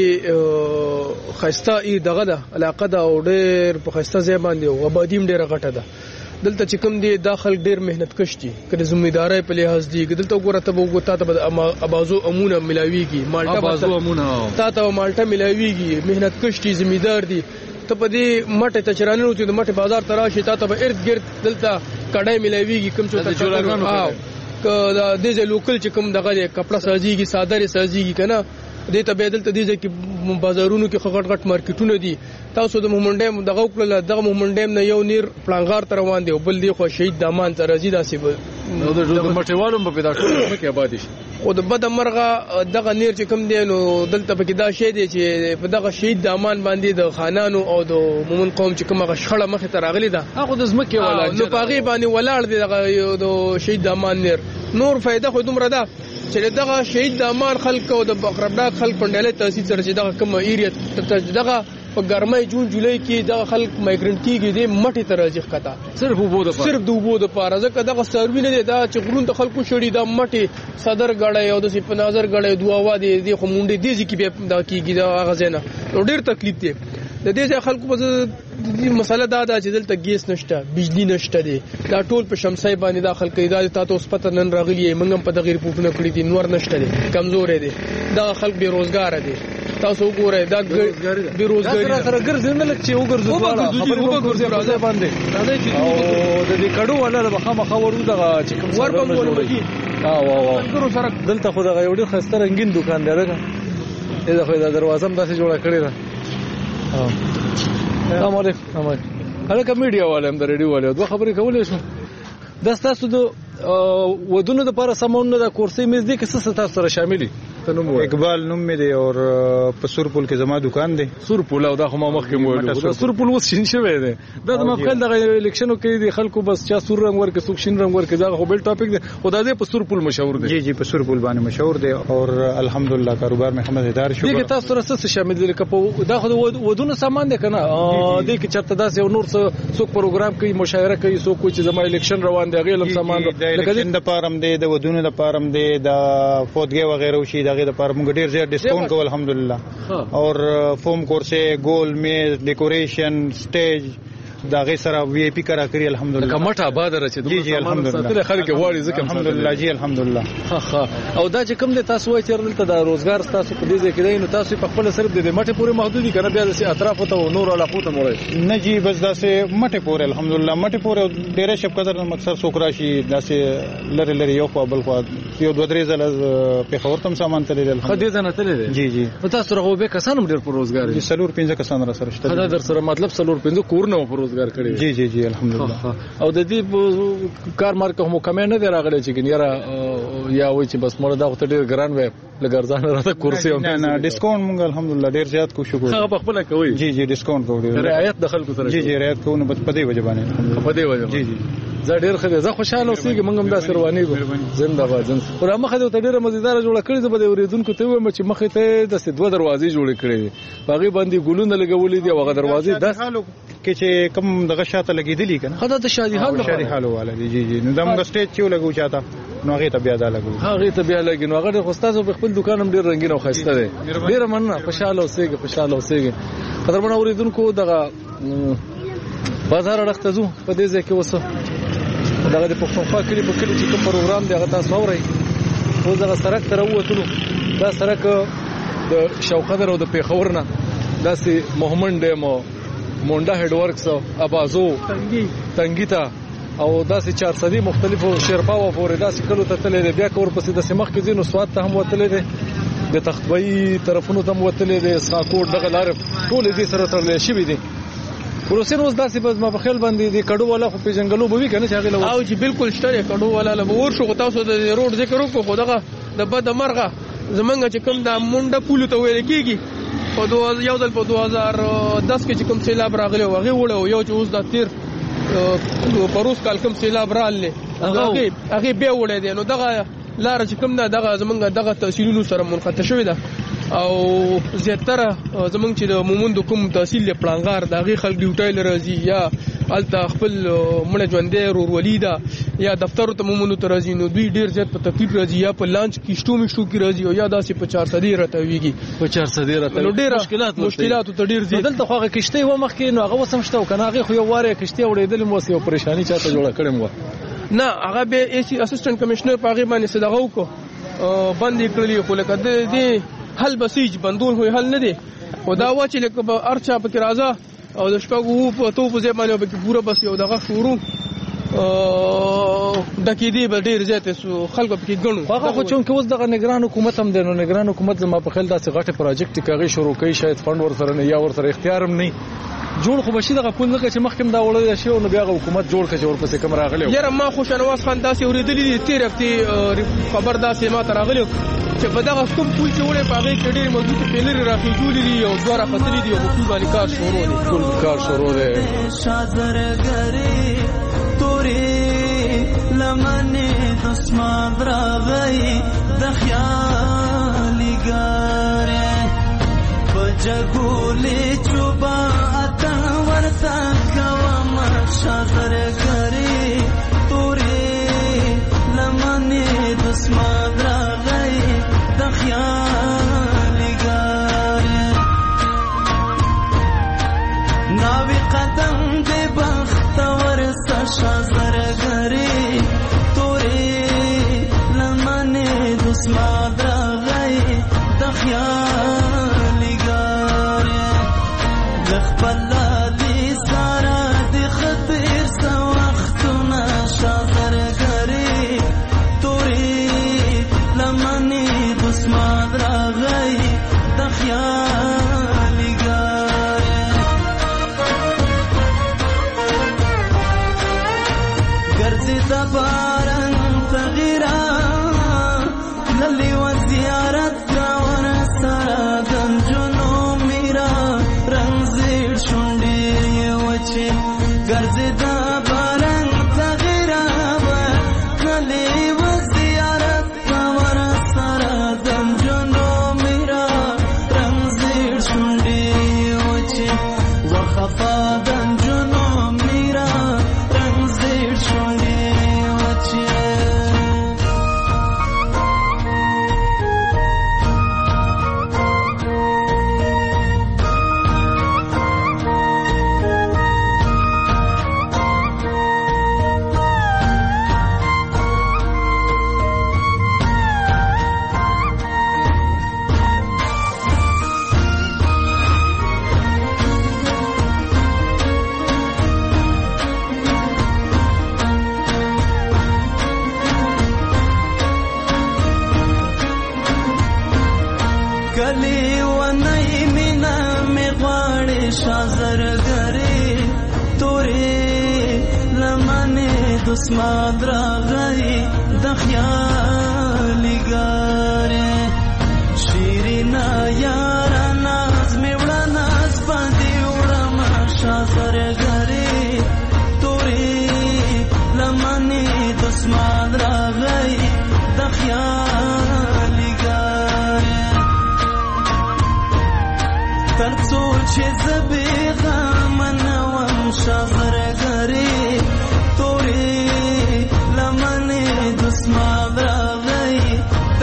داسې خسته ای دغه د علاقه دا او ډېر په خسته ځای باندې او آبادیم ډېر غټه ده دلته چې کوم دي داخل ډېر مهنت کش دي کله ذمہداري په لحاظ دي دلته وګوره ته وګوره ته به ابازو امونه ملاويږي مالټا ابازو امونه تا ته مالټا ملاويږي مهنت کش دي ذمہدار دي ته په دې مټه ته چرانو چې د مټه بازار تراشي تا ته به ارد گرد دلته کډای ملاويږي کوم څه ته جوړاګانو که د دې لوکل چې کوم دغه کپڑا سازيږي صادره سازيږي کنه دې ته به دلته دې کې بازارونو کې غټ غټ مارکیټونه دي تاسو د مومنډیم دغه کړل دغه مومنډیم نه یو نیر پلانګار تر روان دی او بل دی خو شهید دامان تر رضی داسې نو د مټیوالو په پیدا ټول کې آباد شي او د بد مرغه دغه نیر چې کوم دی نو دلته پکې دا شی دی چې په دغه شهید دامان باندې د خانانو او د مومن قوم چې کومه شخړه مخه ته راغلي ده هغه د زمکه ولا نو پاغي باندې ولاړ دی دغه د شهید دامان نیر نور فائدہ خو دومره ده چې دغه شهید دامان خلک او د بقربډا خلک پندلې تاسیس سره چې دغه کوم ایریا دغه په ګرمۍ جون جولای کې دغه خلک مایګرنټ کیږي د مټي ته راځي خطا صرف وبو د صرف د وبو د پاره ځکه دغه سروي نه دی دا چې غرون د خلکو شړي د مټي صدر غړای او د سپ نظر غړای دوه وا دي د خمونډي دي چې کې دا کیږي دا غزنه ډېر تکلیف دی د دې خلکو په دې مسله دا ده چې دلته ګیس نشته بجلی نشته دي دا ټول په شمسای باندې داخل کوي دا تاسو اوس پته نن راغلی منګم په دغه ریپورتونه کړی دي نور نشته دي کمزور دي دا خلک بیروزګار دي تاسو وګورئ دا بیروزګاری سره ګرځي نه لکه چې وګرځي خبرې وګرځي راځي باندې او د دې کډو ولا د بخامه خبرو دغه چې کوم ور په ولګي ها وا وا ګرو سره دلته خو دغه یو ډېر خسته رنگین دکان دی دغه دا خو د دروازه هم داسې جوړه کړې ده ها السلام علیکم السلام علیکم هغه کمیډیا والے هم د ریډیو والے دوه خبرې کولې شو د تاسو د ودونو د لپاره سمون د کورسي میز دي کې څه تاسو سره شاملي اقبال نوم می دی او په سورپول کې زما دکان دی سورپول او دا خو ما مخکې مو سورپول وس شین شوی دی دا د مخکې د الیکشنو کې دي خلکو بس چا سور رنگ ورکه سوک شین رنگ ورکه دا خو بل ټاپک دی خدای دې په سورپول مشهور دی جی جی په سورپول باندې مشهور دی او الحمدلله کاروبار مې هم ادار شو دي کې تاسو سره څه شامل دي لکه دا خو ودونو سامان دی کنه دې کې چرته داس یو نور څه څوک پروګرام کوي مشاعره کوي څوک چې زما الیکشن روان دی غیلم سامان لکه د پارم دی د ودونو د پارم دی د فوتګي وغیرہ وشي دغه د پارم ډیر زیات ډیسکاونټ کو الحمدلله اور فوم کورسه ګول میز ډیکوریشن سټیج دا غي سره وی آی پی کرا کړی الحمدلله کمټه آباد راځي جی جی الحمدلله خلک غواړي ځکه الحمدلله جی الحمدلله ها ها او دا چې کوم د تاسو وایي چې دلته د روزګار تاسو په دې ځای کې دی نو تاسو په خپل صرف د مټه پورې محدودي کنه بیا د اطراف ته نور علاقو ته مورای نه جی بس دا سه مټه پورې الحمدلله مټه پورې ډېر شپ قدر مقصد سوکرا شي دا سه لری لری یو خو بل خو یو دوه درې ځله په خبر تم سامان تللی خدای ځنه تللی جی جی تاسو رغو به کسان ډېر پر روزګار دي سلور پنځه کسان را سره شته دا در سره مطلب سلور پنځه کورونه پر روزګار کړی جی جی جی الحمدلله او د دې کار مارکه هم کمه نه دی راغلی چې ګنیرا یا وای چې بس مړ دا وخت ډیر ګران وي لګرځان راته کرسي نه نه ډیسکاونټ مونږ الحمدلله ډیر زیات کوشش کوو هغه په خپل کوي جی جی ډیسکاونټ کوو رعایت د خلکو سره جی جی رعایت کوو نو په دې وجه باندې په دې وجه جی جی زه ډیر خدای زه خوشاله اوسېږم موږ هم دا سروانی کو زنده باد زنده پر مخه ته ډیره مزیدار جوړه کړې زه به د اوریدونکو ته وایم چې مخه ته د دوه دروازې جوړې کړې دي باغې باندې ګلونه لګولې دي او هغه دروازې د کې چې کم دغه شاته لګېدلې کنه خدای د شادي حال شادي حال والا دي جی جی نو د موږ سټیج چې لګو چاته نو هغه ته بیا دا لګو هغه ته بیا لګي نو هغه د استاد په خپل دکان هم ډیر رنگین او خسته دي ډیر مننه خوشاله اوسېږي خوشاله اوسېږي قدرمن اوریدونکو دغه بازار اړخته زو په دې ځای کې وسه دغه د پښتونخوا کلی په کلی چې کوم پروګرام دی هغه تاسو اورئ او دغه سړک ته راووتلو دا سړک د شوقدر او د پیښور نه داسې محمد ډیم مونډا هډ ورکس ابازو تنګي تنګي ته او داسې چار صدي مختلفو شیرپاو پورې داسې کلو ته تللی دی بیا کور پسې د سیمخ کې ځینو سواد ته هم وتلی دی د تختبۍ طرفونو ته هم وتلی دی اسقاکوټ دغه لارې ټولې دې سره تړلی شوي دي پروسین اوس داسې په ما په خیال باندې د کډو والا خو پیژنګلو به وي کنه چې هغه له او چې بالکل شته کډو والا له ور شو تاسو د روډ ذکر وکړو خو دغه د بد مرغه زمونږ چې کوم د مونډه پول ته ویل کیږي په یو ځل په دوه هزار دس کې چې کوم سیلاب راغلی هغه وړو یو چې اوس د تیر پروس کال کوم سیلاب راغلی هغه هغه به وړي دي نو دغه لار چې کوم دا دغه زمونږ دغه تحصیلونو سره منقطع شوی ده او زیاتره زمونږ چې د مومند کوم تحصیل پلانګار دغه خلک ډیوټای لري یا الته خپل مړ ژوندې رورولي دا یا دفتر ته مومند ته راځي نو دوی ډیر زیات په تکلیف راځي یا په لانچ کیشتو مشتو کې راځي او یا داسې په چار صدې راته ویږي په چار صدې راته نو ډیر مشکلات مشکلات ته ډیر زیات دلته خو هغه کشته و مخ کې نو هغه وسمشته او کنه هغه خو یو واره کشته وړېدل مو سیو پریشانی چاته جوړه کړم و نه هغه به ایسی اسسټنټ کمشنر په هغه باندې صدغه وکړو باندې کړلی خو لکه د دې حل بسیج بندول هو حل نه دی او دا و چې لکه ارچا په راځه او د شپږو په تو په ځای باندې به پوره بس یو دغه شروع د کې دی به ډیر زیات خلکو په کې غنو هغه خو چون کې اوس دغه نگران حکومت هم دی نو نگران حکومت زما په خیال داسې غټه پروجیکټ کاغي شروع کوي شاید فند ورسره نه یا ورسره اختیار هم نه جوړ خو بشي دغه پول نه چې مخکم دا وړل شي او نو بیا حکومت جوړ کړي ورپسې کوم راغلی یاره ما خو شنواز خان داسې اوریدلې دي تیر هفته خبر داسې ما ته راغلی چې په دغه کوم پول چې وړي په هغه کې ډېر موجود پیلر راخي جوړې دي او دوه راخلي دي او په باندې کار شروع دي ټول کار شروع دي شازرګری توري لمنه دسمان راغی د خیالي ګاره پجګولې چوبا اتا ورتا کوم شازرګری توري لمنه دسمان راغی د خیالي ګاره ناوی قدم دې بخت ورسا شازرګری توري لمنه دسمان راغی د خیالي ګاره خپل دې سارا دې خطر سو وختونه شازرګری توري لمنه دسمان راغی د خیالي ګاره ګرځي د باران تغیرا للی و زیارت کا ور سره دنجونو میرا رنگزیر شونډې وچې ګرځي د باران تغیرا للی و زیارت کا ور سره دنجونو میرا رنگزیر شونډې وچې وخفا دنجونو میرا رنگزیر شونډې وچې دسمال راغی د خیالګارې شیرینا یارا ناز میوړه ناز باندې وړه ماشا سرګری تورې لمنې دسمال راغی د خیالګارې ترڅو چې زبې غم نه وم شغرګری تورې لمنې دسمال راغی د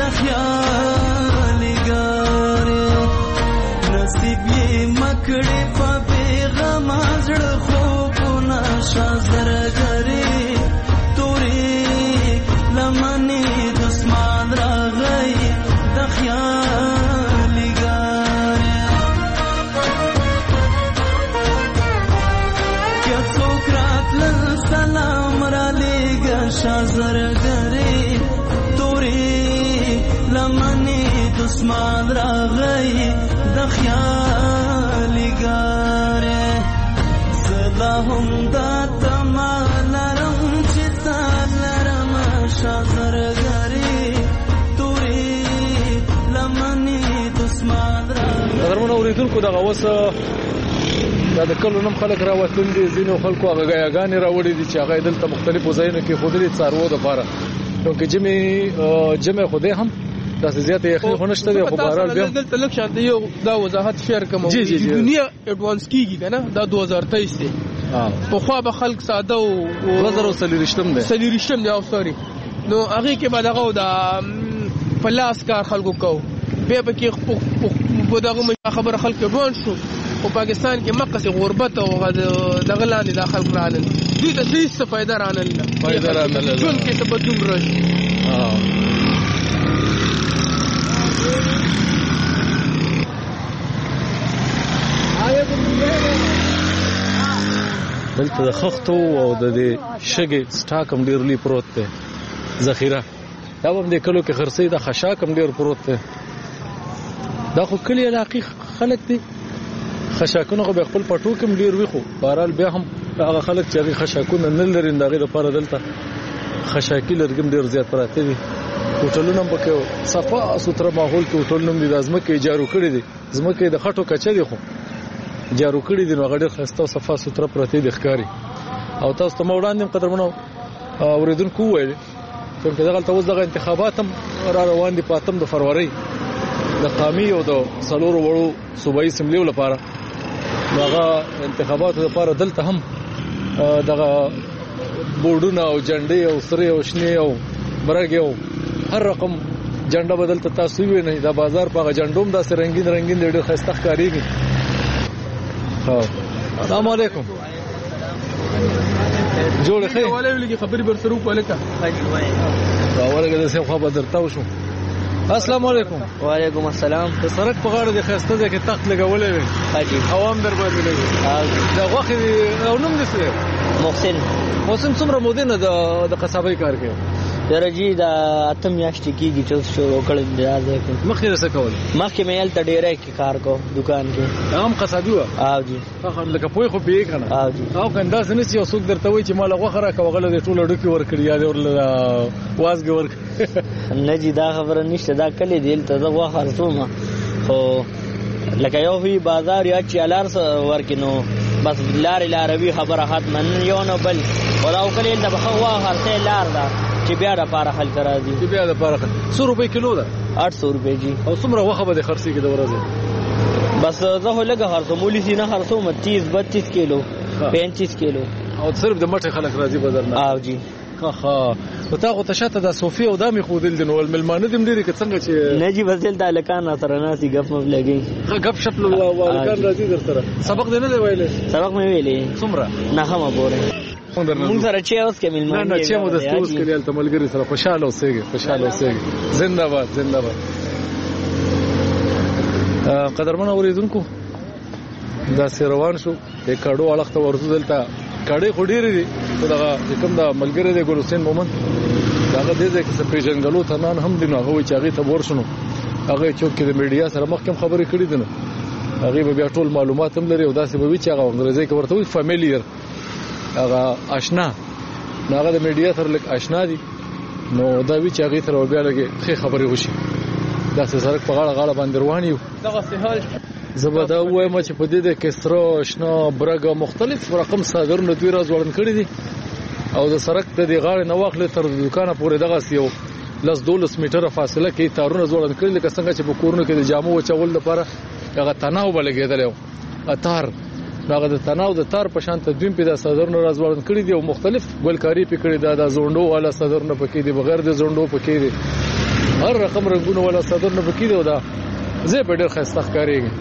خیالګارې نصیب یې مکړې په بیغم زړه خوبونه شغرګری تورې لمنې دسمال راغی د خیالګارې کیا څوک راتلل سلام را لېږه شازرګرې تورې لمنې دسمال راغی د خیالګارې زه لا هم دا تمه لرم چې تا لرم شازرګرې تورې لمنې دسمال راغی. قدرمنو اورېدونکو دغه اوس دا د کلو نم خلک راوتل دي ځینو خلکو هغه غیاګانې راوړي دي چې هغه دلته مختلفو ځایونو کې ښودلي څاروو دپاره نو که جمې جمع خو دی هم داسې زیاته یخني خو نشته دی خو بهرحال بیا دلته لږ شانته یو دا وضاحت شیر کوم چې دنیا اډوانس کیږي که نه دا دوه هزار تیئیس دی پخوا به خلک ساده و دوه زره څلېرویشتم دی څلېرویشتم دی او سوري نو هغې کې به دغه د په لاس کار خلکو کو بیا به کې په دغه خبره خلک اډوانس شو او پاکستان کې مقصد غربت او دغه لاندې دا خلک رانل دوی ته هیڅ څه فایده رانل نه فایده رانل ژوند کې څه بدلون راشي. دلته د خښتو او د دې شګې سټاک هم ډېر لوی پروت دی ذخیره دا به هم دې کلو کې خرڅوي دا خشاک هم ډېر پروت دی دا خو کلي علاقې خلک دي خشاکونه خو به خپل پټو کې هم ډېر وي خو بهرحال بیا هم هغه خلک چې هغې خشاکونه نه لري د هغې لپاره دلته خشاکي لرګي هم ډېر زیات پراته دي هوټلونه هم پکې صفا سوتره ماحول کې هوټلونه هم دي دا ځمکې جارو کړي دي ځمکې د خټو کچه دي خو جارو کړي دي نو هغه ډېر ښایسته او صفا سوتره پرتې دي ښکاري او تاسو ته ما وړاندې هم قدرمنو اورېدونکو وویل چې دغلته اوس دغه انتخابات هم را روان دي په اتم د فروری د قامي او د څلورو وړو صوبایي اسمبلیو لپاره هغه انتخاباتو لپاره دلته هم دغه بورډونه او جنډې او سرې او شنې او برګې او هر رقم جنډه به دلته تاسو ووینئ دا بازار په هغه جنډو هم داسې رنګین رنګین دی ډېر ښایسته ښکارېږي. السلام علیکم جوړ ښه ولې خبرې بر سره وکړه کا راورګه د څه خو به درته وشو. السلام علیکم. وعلیکم السلام. د سړک په غاړه د ښایسته ځای کې تخت لګولی وی حاجي عوام در باندې لګي د غوښې او نوم دې څه دی؟ محسن. محسن څومره مودې نه د قصابۍ کار کوي؟ یاره جی دا اته میاشتې کېږي چې اوس شروع کړی دی دا ځای کې. مخکې یې څه کول؟ مخکې مې هلته ډېری کې کار کو دکان کې. هم قصابي وه؟ او جی لکه پوی خو پوهېږې که نه؟ او جی او که همداسې نه چې یو څوک درته وایي چې ما له غوښه راکړه هغه له دې ټوله ډوکې ورکړي یا دې ورله وازګې ورکړي نه جی دا خبره نشته دا کلی دی هلته زه غوښه ارسوم خو لکه یو وي بازار یا چې الار ورکړي نو بس لارې لاروي خبره ختمه نن یو نه بل او دا کلی هلته به ښه غوښه هرڅه لار ده چې بیا دپاره خلک راځي چې بیا دپاره څو روپۍ کیلو ده؟ آټ سو روپۍ جي. او څومره غوښه به دې خرڅېږي د ورځې؟ بس زه خو لږه خرڅوم ولسي نه خرڅوم تیس بتیس کیلو پینتیس کیلو او صرف د مټې خلک راځي بازار نه؟ او جی ښه نو تا خو ته شاته دا صوفي او دا مې ښودل دي نو مېلمانه دې هم ډېرې که څنګه چې نه جي بس دلته هلکان را سره ناستي ګپ مپ لګوي ښه ګپ شپ هلکان راځي در سره سبق دې نه دی ویلی؟ سبق مې ویلی څومره؟ نهمه پورې مونږ سره چې اوس کې مېلمانه نه نه چې مو دستي اوس کړي هلته ملګري سره خوشحاله اوسېږي خوشحاله اوسېږي زنده باد زنده باد. قدرمنو اورېدونکو داسې روان شو د کاډو اړخ ته ورځو دلته کاډې خو ډېرې دي خو دغه چې کوم د ملګری دی ګل حسین مومند د هغه دې ځای کې څه پېژنګلو ترنان هم دي نو هغه وایي چې هغې ته ورشو نو هغه چوک کې د میډیا سره مخکې هم خبرې کړي دي نو هغې به بیا ټول معلومات هم لري او داسې به وي چې هغه انګریزي کې ورته وایي فامیلیر هغه آشنا هغه د میډیا سره لږ آشنا دي نو دا وی چې هغه تر بیا لګي ښه خبري وشي دا سړک په غاړه غاړه باندې روان یو دغه سهال زبدا وایم چې په دې د کسرو شنو برګه مختلف رقم صادرونه دوی راځوړن کړی دي او د سړک د غاړې نه واخلې تر دکانه پورې دغه سیو لس دولس میټره فاصله کې تارونه زوړن کړل لکه څنګه چې په کورونو کې د جامو وچول لپاره هغه تناو بلګیدل اتار هغه د تناو د تار په شان تدوین په د صدرونو راځوړن کړی دي او مختلف ګلکاری په کړی دا د زوندو والا صدرونه پکې دي بغیر د زوندو پکې دي هر رقم رنگونه والا صدرونه پکې دي او دا زه په ډېر خسته ښکاریږي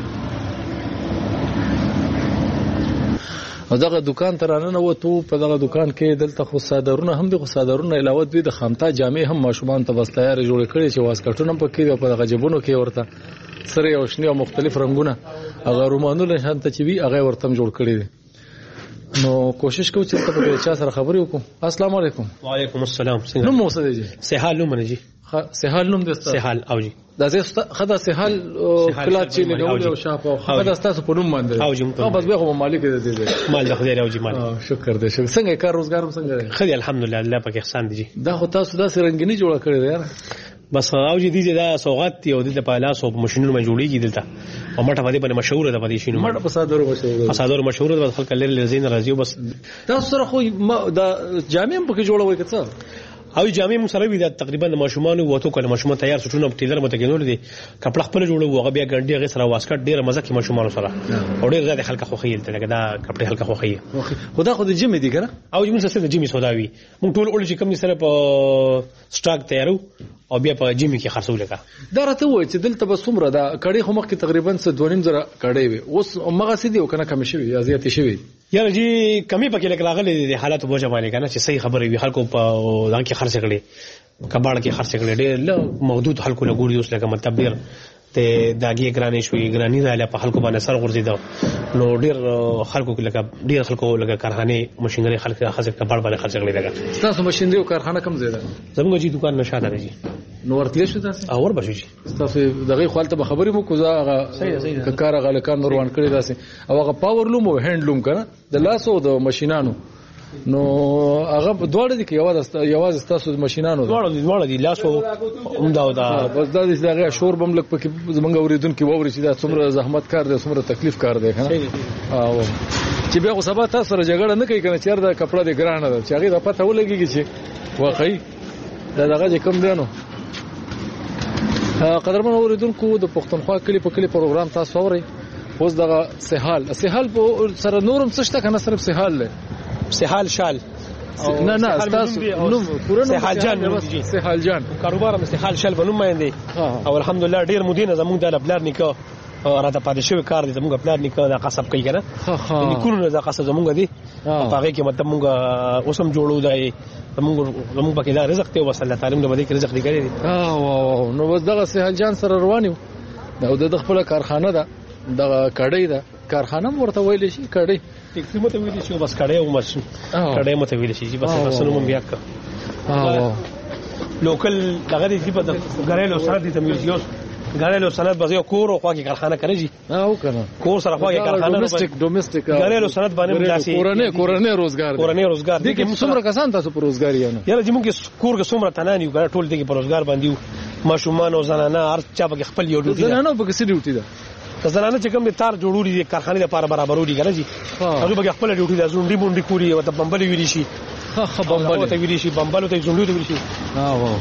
او دغه دکان ترانه نو ته په دغه دکان کې دلته خو صادرونه هم د صادرونه علاوه دوی د خامتا جامې هم ماشومان ته وسلایار جوړ کړي چې واسکټونه پکې دي په دغه جبونو کې ورته سره او شنی او مختلف رنگونه هغه رومانونه شانته چې وی هغه ورته جوړ کړي دي نو کوشش کوو چې تاسو په چا سره خبرې وکړو السلام علیکم وعلیکم السلام څنګه نو مو څه دي سهال نوم نه جی سهال نوم دسته سهال او جی دا زه خدا سهال کلا چې لګول او شاپو خدا تاسو په نوم باندې او جی او بس به کوم مالک دې دې مال خدای او جی مال شکر دې شکر څنګه کار روزګار څنګه خدای الحمدلله الله پاک احسان دي دا خو تاسو دا سرنګنی جوړ کړی دی یار بس او جی دي دا سوغات دی او د په لاس او ماشينونو باندې جوړیږي دلته او مټه باندې باندې مشهور ده په دې شینو مټه په صادرو مشهور ده صادرو مشهور ده خلک لری زین راځي بس تاسو سره خو دا جامع په کې جوړوي که څه او جامع مسره وی دا تقریبا د ماشومان وته کله ماشومان تیار سټونه ټیلر متګنول دي کپړه خپل جوړو هغه بیا ګنډي هغه سره واسکټ ډیره مزه کې ماشومان سره او ډیر زیات خلک خو خیل ته دا کپړه خلک خو خیل خدا خو د جمی دي کنه او جمی سره د جمی سوداوي مونږ ټول اول چې کم سره په سټاک تیارو او بیا په جمی کې خرڅول کا دا راته وای چې دلته به څومره دا کړي خو مخ کې تقریبا څه دوه نیم زره کړي وي اوس مغه سي دي او کنه کم شوی یا زیات شوی یاره جی کمی پکې لګ راغلي دي حالات بوجه باندې کنه چې صحیح خبره وي خلکو په ځان کې خرڅ کړي کباړ کې خرڅ کړي ډېر محدود خلکو له ګوري اوس لکه مطلب ډېر ته داګي ګرانی شوې ګرانی رااله په خلکو باندې سر ورزيده نو ډېر خلکو کې لکه ډېر خلکو لکه کارخانه ماشينري خلک خاصه کباړ باندې خرڅ کړي لګا تاسو ماشينري او کارخانه کم زیاده زموږ جی دکان نشاده راځي نو ورتلی شو تاسو اور بشو جی تاسو دغه خپلته به خبرې مو کوزا هغه کار هغه لکان روان کړی داسې او هغه پاور لوم او هند لوم کنه د لاسو د ماشينانو نو هغه دوړ دي کې یواز یواز تاسو د ماشينانو دوړ دي دوړ دي لاسو عمدا ودا بس دا دغه شور بم لک پکې زمونږ اوریدونکو ووري چې دا څومره زحمت کار دی څومره تکلیف کار دی کنه او چې بیا خو سبا تاسو سره جګړه نه کوي کنه چیر دا کپڑا دی ګرانه ده چې هغه د پته ولګيږي چې واقعي دا دغه کم دی نو قدرمن اوریدونکو د پښتونخوا کلی په کلی پروګرام تاسو اوري اوس دغه سهال سهال په سره نورم څه شته کنه صرف سهال له سهال شال نه نه تاسو نو پورن سهال جان سهال جان کاروبار مې سهال شال بنوم باندې او الحمدلله ډیر مدینه زموږ د بلار نکاح راته پاتې شوی کار دي زموږ بلار نکاح د قصب کوي کنه نکونو د قصب زموږ دي په هغه کې مطلب موږ اوسم جوړو دی زموږ زموږ پکې دا رزق ته وصله تعلیم د باندې کې رزق دی کړی او نو بس دغه سهال جان سره روانیو دا د خپل کارخانه ده دغه کړی ده کارخانه ورته ویل شي کړی ټیکسي مته ویل شي بس کړی او مش کړی مته ویل شي بس تاسو نو بیا کا او لوکل دغه دې په غړېلو سره دې تمیزیوس غړېلو سند بځه کور او خواږه کارخانه کوي جی او کنه کور سره خواږه کارخانه ډومېسټک ډومېسټک غړېلو سند باندې داسي کورنه کورنه روزګار کورنه روزګار دي کې څومره کسان تاسو په روزګار یې نه یاره چې موږ کور کې څومره تنانی یو ټول دي په روزګار باندې ماشومان او زنانه هر چا به خپل یو ډیوټي زنانه په کسي ډیوټي ده زنانه چې کوم تار جوړوري دي کارخانه لپاره برابروري کنه جی هغه به خپل ډیوټي د زونډي مونډي کوری او ته بمبل ویلی شي ها بمبل ته ویلی شي بمبل ته زونډي ته ویلی شي ها واو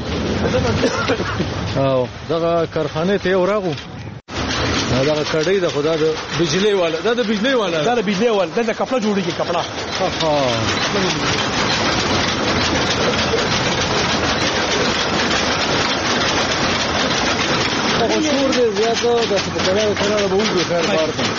او دغه کارخانه ته ورغو دا کډی د خدا د بجلی والا دا د بجلی والا دا د بجلی والا دا د کپڑا جوړیږي کپڑا ها مشهور دی زیاته د سپکړې کنه به وګورئ خیر بار ته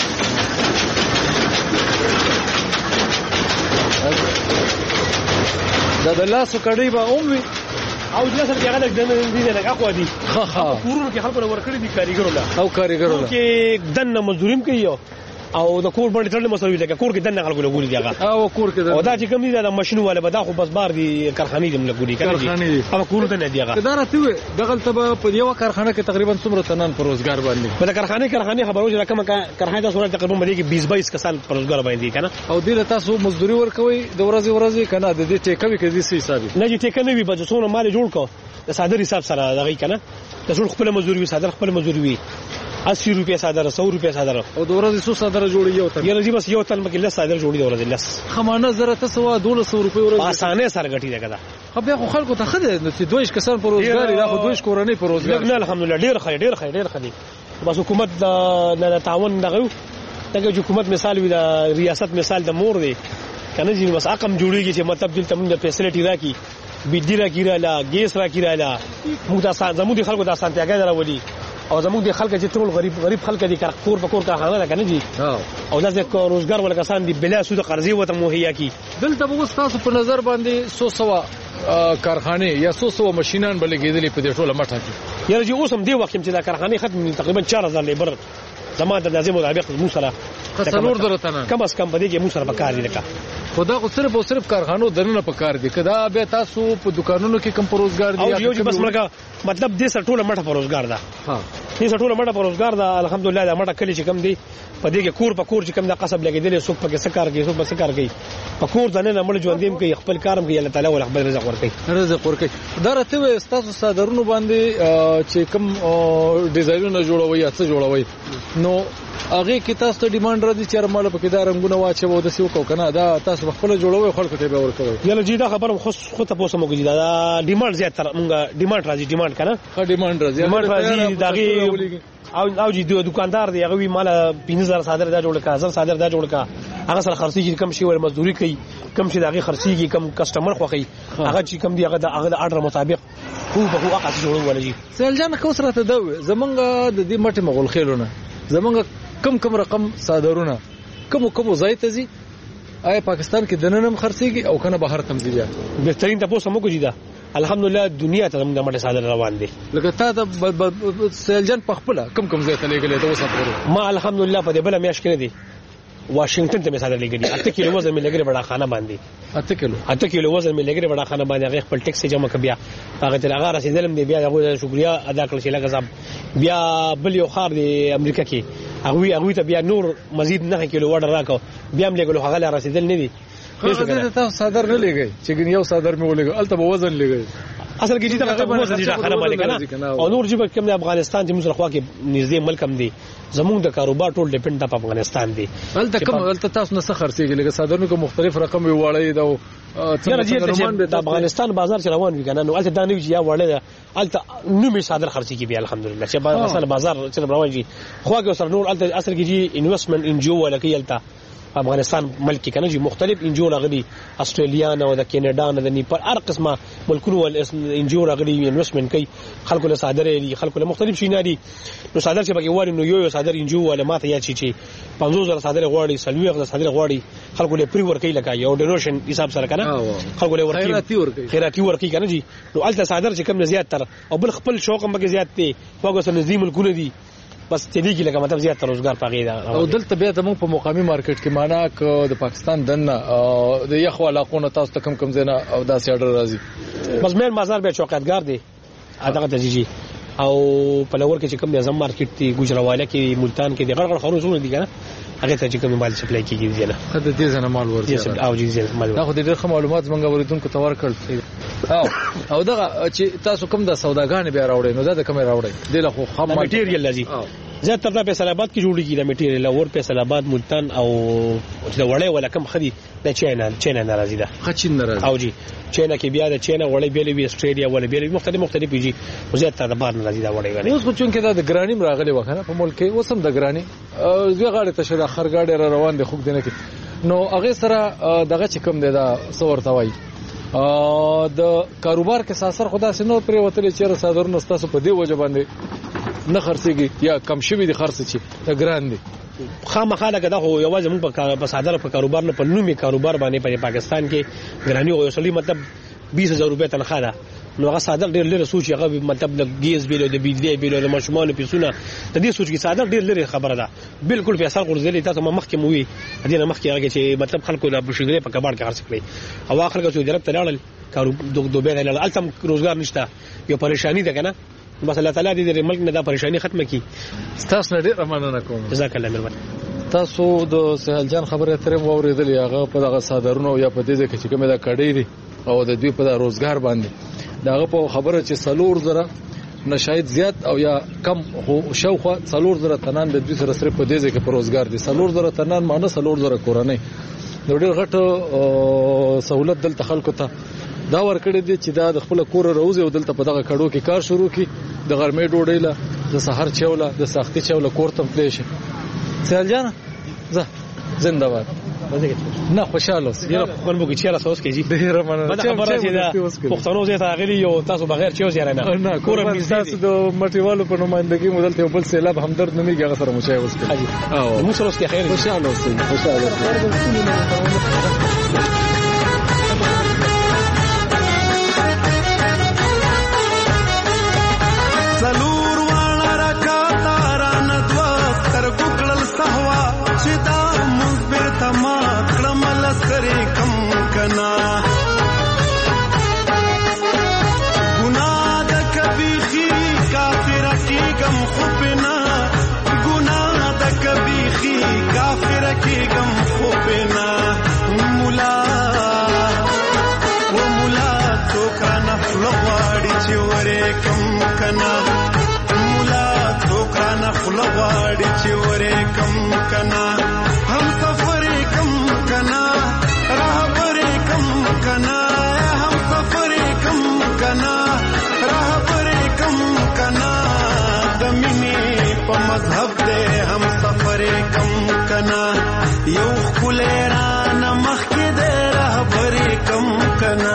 دا د لاسو کډی به اومي او د لاسو کې هغه د دې نه لګا خو دي ها ها کورونو کې خلکو ورکړي دي کاریګرو لا او کاریګرو لا کې دنه مزدوریم کوي او د کور باندې تړل مسوي لکه کور کې دنه خلکو لګوري دی هغه او کور کې او دا چې کوم دي دا ماشينو والا بدا خو بس بار دي کارخانه دي لګوري کنه او کور ته نه دی هغه دا راته دغه ته په یو کارخانه کې تقریبا څومره تنان پر روزګار باندې په کارخانه کارخانه خبرو چې رقم کارخانه د صورت تقریبا باندې کې بیس بایس کسان پر روزګار باندې کنه او دې تاسو مزدوري ورکوي د ورځې ورځې کنه د دې ټیکوي کې دې حساب نه چې ټیک نه وي په څونه مال جوړ کو د صادر حساب سره دغه کنه د ټول خپل مزدوري وي صادر خپل مزدوري وي اسی روپے صادر سو روپے صادر او د ورځې څو صادر جوړي یو تل یره جی بس یو تل مکه لس صادر جوړي د ورځې لس خمانه زره تاسو دوه سو روپے ورځې اسانه سره غټي ده کدا خو بیا خو خلکو ته خده چې دویش کسان پر روزګار دا خو دویش کورنۍ پر روزګار نه الحمدلله ډیر خیر ډیر خیر ډیر خدي بس حکومت د تعاون دغه دغه حکومت مثال وی د ریاست مثال د مور دی کنه جی بس اقم جوړیږي چې مطلب دلته موږ د فیسیلیټی راکی بجلی راکی رااله ګیس راکی رااله موږ د زموږ د خلکو د اسانتیاګا دراولي او زموږ د خلک چې ټول غریب غریب خلک دي کور په کور کارخانه ده کنه جی او د روزګار ول کسان دي بلا سود قرضې وته مهیا کی دلته به تاسو په نظر باندې سو سوا کارخانه یا سو سو ماشينان بلګېدلې په دې ټوله مټه کې یاره جی اوسم دی وخت چې د کارخانه ختم تقریبا چار هزار لیبر زماده د لازم مطابق مو سره قصنور درته کم از کم بده کې مو سره پکار دي لکه خدا خو صرف او صرف کارخانو درنه پکار دي کدا به تاسو په دکانونو کې کم روزګار دي او یو بس مرګه مطلب دې سره ټوله مټه روزګار ده ها دې سره ټوله مټه روزګار ده الحمدلله دا مټه کلی چې کم دي په دې کې کور په کور چې کم دا قصب لګیدل سوق په کې سکار کې سوق په سکار کې په کور دنه نه مړ ژوندیم کې خپل کارم کې الله تعالی ول خپل رزق ورکړي رزق ورکړي دا راته تاسو صادرونو باندې چې کم ډیزاینونه جوړوي یا څه جوړوي نو هغه کې تاسو ته ډیماند راځي چې مال په کې دا رنگونه واچو د سیو کو کنه دا تاسو خپل جوړوي خلکو ته به ورکوي یله جی دا خبره خو خو ته پوسه موږ دا ډیماند زیات تر موږ ډیماند راځي ډیماند کنه ها ډیماند راځي ډیماند راځي داغي او او جی دکاندار دی هغه وی مال پنځه هزار صادر دا جوړ کا هزار صادر دا جوړ کا هغه سره خرڅي کم شي ور مزدوري کوي کم شي داغي خرڅيږي کم کسٹمر خوخي هغه چې کم دی هغه د هغه د اډر مطابق خو به هغه اقص جوړول ولې سیل جان کو سره ته دا زمونږ د دې مټه مغول خېلونه زمونږ کم کم رقم صادرونه کم کم ځای ته زی آیا پاکستان کې دننم خرڅيږي او کنه بهر تم زی بهترین تاسو مو کوجی دا الحمدلله دنیا ته موږ مټه صادر روان دي لکه تا د سیلجن په خپل کم کم ځای ته لګلې ته وسه ما الحمدلله په دې بل میاش کې دي واشنگټن ته صادر لګلې اته کیلو وزن مې لګره بڑا خانه باندې اته کیلو اته کیلو وزن مې لګره بڑا خانه باندې هغه خپل ټیکس جمع ک بیا هغه تل هغه رسیدلم دی بیا هغه شکریا ادا کړل چې لکه صاحب بیا بل یو خار دی امریکا کې هغه هغه ته بیا نور مزید نه کیلو وړ راکو بیا هم لګلو هغه رسیدل نه دي هغه ته صادر نه لګي چې یو صادر مې ولګو الته به وزن لګي اصل کې چې دا وزن دي خانه باندې کنه او نور جيب کوم د افغانستان چې موږ خوا کې نږدې ملک هم دي زموږ د کاروبار ټول ډیپند په افغانستان دي الته کوم الته تاسو نه خرڅيږي لکه صادرونو کې مختلف رقم ویواړی دا څنګه د افغانستان بازار چې روان وي کنه نو الته دا نه وی یا وړل الته نو می صادر خرڅيږي بیا الحمدلله چې مثلا بازار چې روان وي خو کې سره نور الته اصل کې جی انویسټمنټ انجو ولکه الته افغانستان ملک کنه جی مختلف انجو راغلي استرالیا نه او د کینیډا نه د نیپال هر قسمه ملکونو ول انجو راغلي انویسټمنټ کوي خلکو له صادره دي خلکو له مختلف شي نه دي نو صادر چې بګي واري نو یو صادر انجو ولا ماته یا چی چی پنځوس زره صادر غواړي سلوي غو صادر غواړي خلکو له پری ور کوي لکه یو ډونیشن حساب سره کنه خلکو له ورکی خیراتی ور کوي خیراتی ور کوي کنه جی نو الته صادر چې کم زیات تر او بل خپل شوق هم بګي زیات دي هغه سره نظیم ملکونه دي بس تدې کې لکه مطلب زیات روزګار پاګې دا او دلته بیا زموږ په مقامي مارکیټ کې معنا ک د پاکستان دنه د یخ علاقونو تاسو ته کم کم زنه او داسې اډر راځي بس مېل بازار به چوکاتګار دی اته ته جی او په لور کې چې کوم د زم مارکیټ دی ګجراواله کې ملتان کې د غړغړ خروزونه دي کنه هغه ته چې کوم مال سپلای کیږي ځنه خدای دې زنه مال ورته او جی زنه مال دا خو ډېر ښه معلومات زمونږ اوریدونکو ته ورکړل او او دا چې تاسو کوم د سوداګان بیا راوړئ نو دا د کوم راوړئ د له خو خام مټیریل لذي زیات تر په فیصل آباد کې جوړیږي د میټیریال اور په فیصل آباد ملتان او چې وړې ولا کم خدي د چینا چینا ناراضي ده خچین ناراضي او جی چینا کې بیا د چینا وړې بیلې وی استرالیا ولا بیلې مختلف مختلف جی زیات تر د بار ناراضي ده وړې غني اوس خو چون کې دا د ګرانیم راغلي وخنه په ملک کې اوسم د ګرانی زی غاړه ته شدا خرګاډه را روان دي خوب دینه کې نو هغه سره دغه چې کم دی دا څور توای ا د کاروبار کې ساسر خدا سينو پر وتل چې صادرونه تاسو په دی وجه باندې نه خرڅيږي یا کم شوی دي خرڅ چی دا ګران دي خامخاله کده خو یوازې موږ په صادره په کاروبار نه په نومي کاروبار باندې په پاکستان کې ګرانی او اصلي مطلب بیس هزار روپے تنخواه ده نو هغه صادق ډېر لري سوچ هغه مطلب د ګیز بیل د بجلی بیل د ماشومان پیسونه د دې سوچ کې صادق ډېر لري خبره ده بالکل فیصل غورځلې تاسو ما مخکې موي دې نه مخکې هغه چې مطلب خلکو د بشګري په کباړ کې خرڅ کړي او اخر کې چې درته لاړل کارو دوبه نه لاړل التم روزګار نشته یو پریشانی ده کنه بس الله تعالی دې د ملک نه دا پریشانی ختمه کړي تاسو نه ډېر مننه کوم جزاک الله مهربان تاسو د سهل جان خبره ترې واوریدلې هغه په دغه صادرونو یا په دې ځکه چې کومه دا کډې دي او د دوی په روزګار باندې داغه په خبره چې سلور زره نشاید زیات او یا کم خو شاوخوا سلور زره تنان د دوی سره سره په دې ځکه په روزګار دي سلور زره تنان معنی سلور زره کورنۍ نو ډېر غټ سہولت دلته خلکو ته دا ورکړې دي چې دا د خپل کور روزي او دلته په دغه کډو کې کار شروع کی د غرمې ډوډۍ له د سحر چوله د سختي چوله کور ته پلی شي سهل جان زه زنده باد نه خوشاله اوس یو خپل مو کې چیرې سوس کېږي ډېر مننه چې خبره چې دا پښتنو زه ته غلي یو تاسو بغیر چیو زیاره نه نه کور تاسو د مټیوالو په نمائندګي مدل ته بل سیلاب همدرد نه میږي هغه سره مو چای اوس کېږي او مو سره اوس کې خیر خوشاله اوس خوشاله سلور وانا رکاتا راندوا سترګو کړل سهوا چې دا مزبر تما کړمل سره کم کنا ګناه د کبیخي کافر کی غم خوبنا ګناه د کبیخي کافر کی غم خوبنا مولا و مولا تو کانا فلواړي چې ورې کم کنا مولا تو کانا فلواړي چې ورې کم کنا هم سفر کم کنا راهبر کم کنا هم سفر کم کنا راهبر کم کنا د مینې په مذهب دې هم سفر کم کنا یو خلران مخ کې دې راهبر کم کنا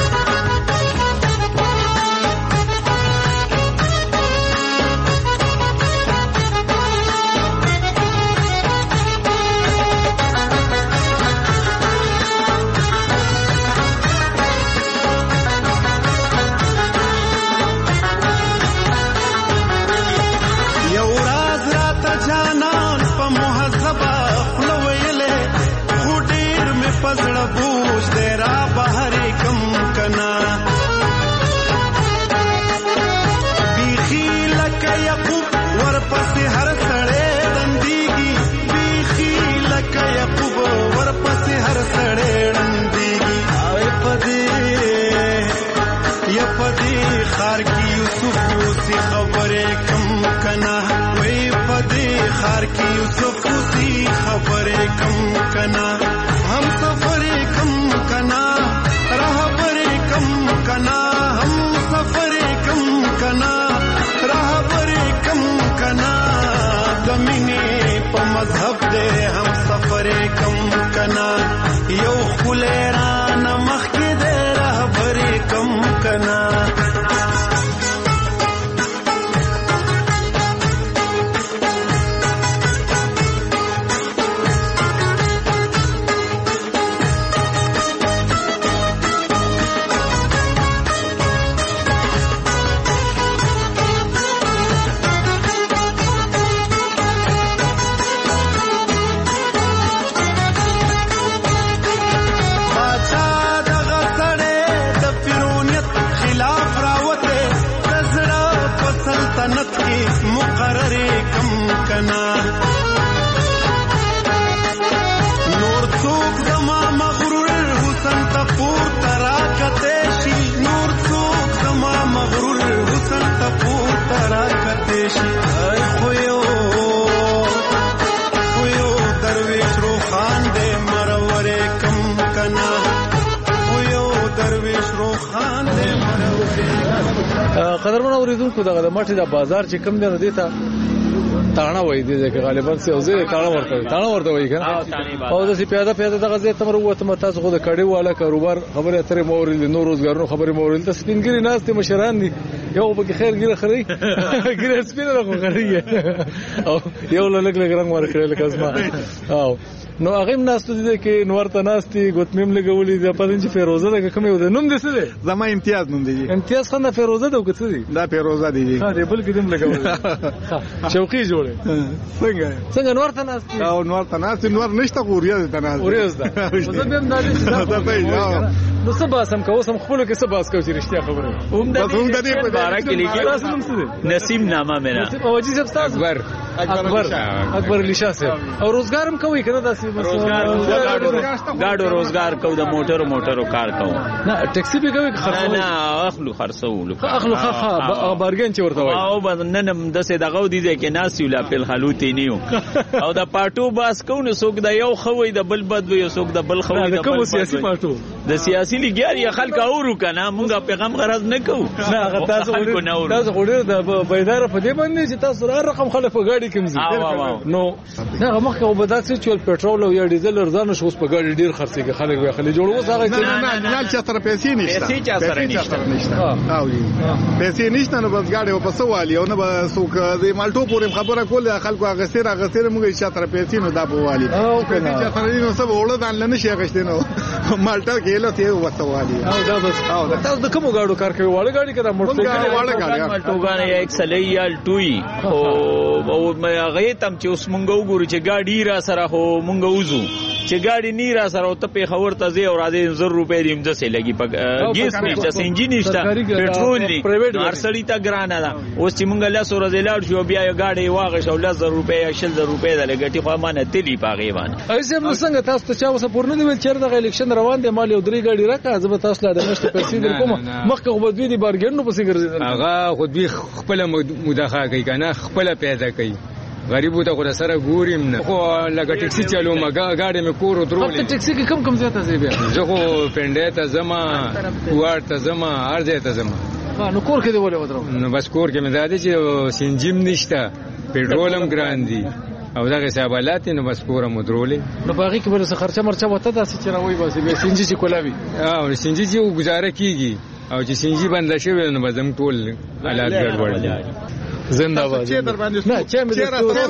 پزړه بوج دې را بهر کم کنا بیخی لکه یعقوب ورپسې هر سړی رندېږي بیخی لکه یعقوب ورپسې هر سړی رندېږي اوی پدې یا پدې خار کې یوسف اوسې خبرې کم کنا وی پدې خار کې یوسف اوسې خبرې کم کنا हम सफर कम कना राहबर कम कना हम सफर कम कना राहबर कम कना दमिने प मजहब दे हम सफर कम कना यो खुलेरान मख के दे राहबर कम कना مقرر کم کنا نور څوک زما مغرور حسن ته پور ترا کته شي نور څوک زما مغرور حسن ته پور ترا کته شي خو یو خو یو درویش روخان دې مرور کم کنا خو یو درویش روخان دې مرور قدرمن اوریدونکو دغه د ماټي د بازار چې کم دی نو دیتا تاڼه وای دي چې غالبا څه اوزه تاڼه ورته تاڼه ورته وای کنه او د سي پیاده پیاده دغه زه تمر وته تاسو خو د کډي والا کاروبار خبره اترې مورل نو روزګارونو خبره مورل ته سپینګری ناس ته مشران دي یو به خیر ګیره خري ګیره سپینه راغو خري او یو لګ لګ رنگ ورکړل کاسما او نو هغه هم ناستو دي کې نور ته ناستي ګوتمیم لګولې د پدې چې فیروزه ده کومه و د نوم دې څه دی؟ زما امتیاز نوم دی. امتیاز خان فیروزه ده او څه دی؟ دا فیروزه دی. ها دې بل کې دې لګولې شوقي جوړه څنګه څنګه نور ته ناستي؟ او نور ته ناستي نور نشته غوریا دې ته ناستي. اوریز ده زه به هم دا دې نو سبا سم کو سم خپل کې سبا کو چې رښتیا خبره هم د دې په بارا کې لیکي نسیم نامه میرا او جی صاحب تاسو اکبر اکبر اکبر علی شاه صاحب او روزګار هم کوي کنه داسې روزګار گاډو روزګار کو د موټر موټرو کار کو نه ټیکسي به کوي خرڅو نه اخلو خرڅو اخلو خا بارګن چې ورته وای او بدنن د سه دغه دي چې ناس ویلا په خلوتی نیو او د پټو باس کو نه سوق د یو خوي د بل بد وي سوق د بل خوي د بل سیاسي پټو د سیاسي لګیاري خلک اورو کنه مونږه پیغام غرض نه کو نه هغه تاسو تاسو غوډر د بيدار په دې باندې چې تاسو را رقم خلک په گاډي کې مزي نو نه مخکې او بداسي چې پټرول او یا ډیزل ارزان شو اوس په گاډي ډیر خرڅيږي خلک وي خلک جوړ اوس هغه نه نه چې تر پیسې نشته پیسې چا سره نشته او پیسې نشته نو بس گاډي په سوالي او نه به سوق د مالټو پورې خبره کول خلکو هغه سره هغه سره موږ چې تر پیسې نو دا په والي او پیسې چې تر نو سب وړل دان لنه شي غشته نو مالټا کېله ته وسوالي او دا بس تاسو د کوم گاډو کار کوي واړه گاډي کړه موټر سایکل واړه گاډي مالټوګان یا ایکس ال ای ټوي او او هغه تم چې اوس مونږ وګورو چې گاډي را سره هو مونږ وځو چې گاډي نی را سره ته په خبر ته زی او راځي زر روپے دیم ځسه لګي په ګیس نشته انجن نشته پټرول دی ارسړی تا ګرانه ده اوس چې مونږ له سور زیلاړ شو بیا یو گاډي واغ شو ل زر روپے یا شل زر روپے د لګټي خو مانه تلی پاغي باندې ایسه موږ څنګه تاسو ته چا وسه پورنه دی چیر د الیکشن روان دی مال یو درې گاډي راکا زه به تاسو له نشته پیسې در کوم مخکې خو دوی دی بارګینو پسې ګرځیدل هغه خو دوی خپل مداخله کوي کنه خپل پیدا کوي غریبو ته خو سره ګوریم نه خو لکه ټیکسي چالو ما گاډي مې کور درولې ته ټیکسي کې کم کم زیاته زی بیا زه خو پنده ته زما وار ته زما هر ځای ته زما نو کور کې دی ولې ودرو نو بس کور کې مې زده چې سنجیم نشته پټرولم ګران دي او دغه حسابات نو بس کور مو درولې نو باغی کې بل څه خرچه مرچه وته داسې چې راوي باسي به سنجي چې کولاوي او سنجي چې گزاره کیږي او چې سنجي بند شوی نو بزم ټول حالات ګډوډ دي زنده باد چې در باندې نه چې مې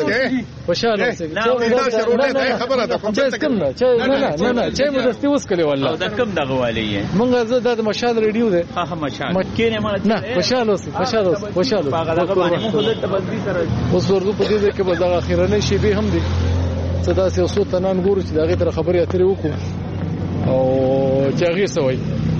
د خوشاله اوسې دا شروع ده خبره ده کوم څه کم نه چې نه نه نه چې مې دستي وس کړی والله دا کم دغه والی مونږ زه د مشال ریډیو ده ها ها مشال مکه نه مال نه خوشاله اوسې خوشاله اوسې خوشاله هغه باندې مو خود ته بدلی سره اوس ورته په دې کې به دا اخیرنه شی به هم دي صدا سي اوسو تنان ګورو چې دغه تر خبرې اترې وکړو او چې هغه سوي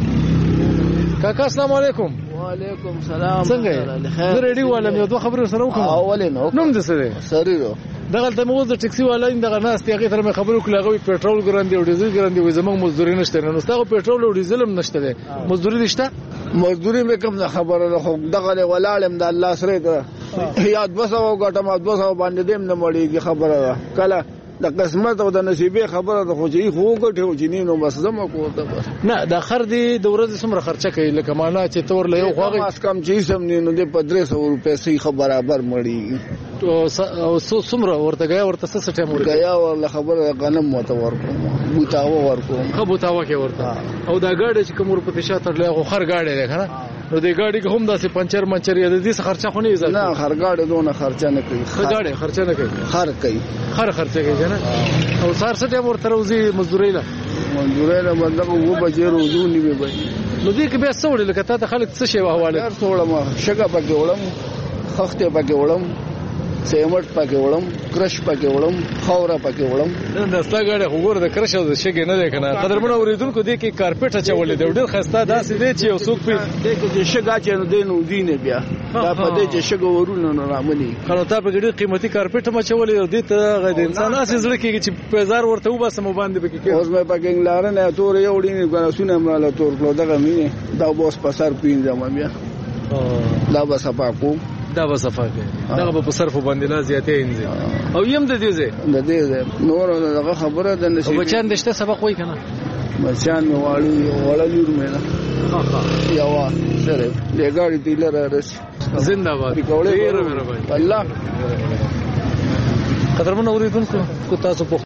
کاکا السلام علیکم وعلیکم سلام څنګه زه ریډیو والم یو دوه خبرې سره وکړم اول نو نوم دې څه دی سریرو دغه ته موږ د ټیکسي والا دغه ناس ته هغه تر مې خبرو کړل هغه پېټرول ګران دی او ډیزل ګران دی زموږ مزدوري نشته نو تاسو پېټرول او ډیزل هم نشته دی مزدوري نشته مزدوري مې کوم خبره خو دغه ولالم د الله سره ته یاد بسو غټم بسو باندې دیم نه مړیږي خبره کله د قسمت او د نصیبې خبره د خوځي خو غټو چې نو بس زما کوته بس نه د خر دی د ورځې سمره خرچه کوي لکه معنا چې تور له یو خواږه ماس کم چې سم نه د درې سوه روپے سي برابر مړیږي او سمره ورته غیا ورته څه ټیم ورته غیا ول خبره غنم مت ورکو بوتاو ورکو خو بوتاو کې ورته او دا گاډي چې کوم ورپته شاته له خر گاډي ده کنه نو د گاډي هم داسې پنچر منچر یا د دې خرچه خو نه ایزه نه خر گاډي دونه خرچه نه کوي خر گاډي خرچه نه کوي خر کوي خر خرچه کوي نه او سار څه ټیم ورته روزي مزدوري له مزدوري له مطلب وو بجې روزو نیوي به نو دې کې بیا څوړل لکه ته خلک څه شی حواله هر څوړم شګه پکې وړم خخته پکې وړم سیمټ پکې وړم کرش پکې وړم خاوره پکې وړم دا ستګړه وګوره د کرش او د شګې نه ده کنه قدرمن اوریدونکو دې کې کارپټ اچولې دی ډېر خسته داسې دی چې څوک په دې کې شګه چې نو دینو دینه بیا دا په دې چې شګه ورونه نه رامني خلک ته په ډېر قیمتي کارپټ مچولې او دې ته غد انسان اسې زړه کې چې پیزار ورته وباسم باندې به کې اوس مې پکې لار نه تور یو ډینه غنسونه مله تور کلو دغه مینه دا بوس پسر پینځم بیا دا به صفا کو دا به صفا کوي دا به په صرف باندې لا زیاتې انځي او یم د دې زه د دې نور دغه خبره د نصیب بچان دشته سبق وای کنه بچان مې واړو وړلور مې نه ها ها یوا سره د ګاډي ډیلر رس زنده باد ډیر مهرباني الله قدرمن اوریدونکو کو تاسو په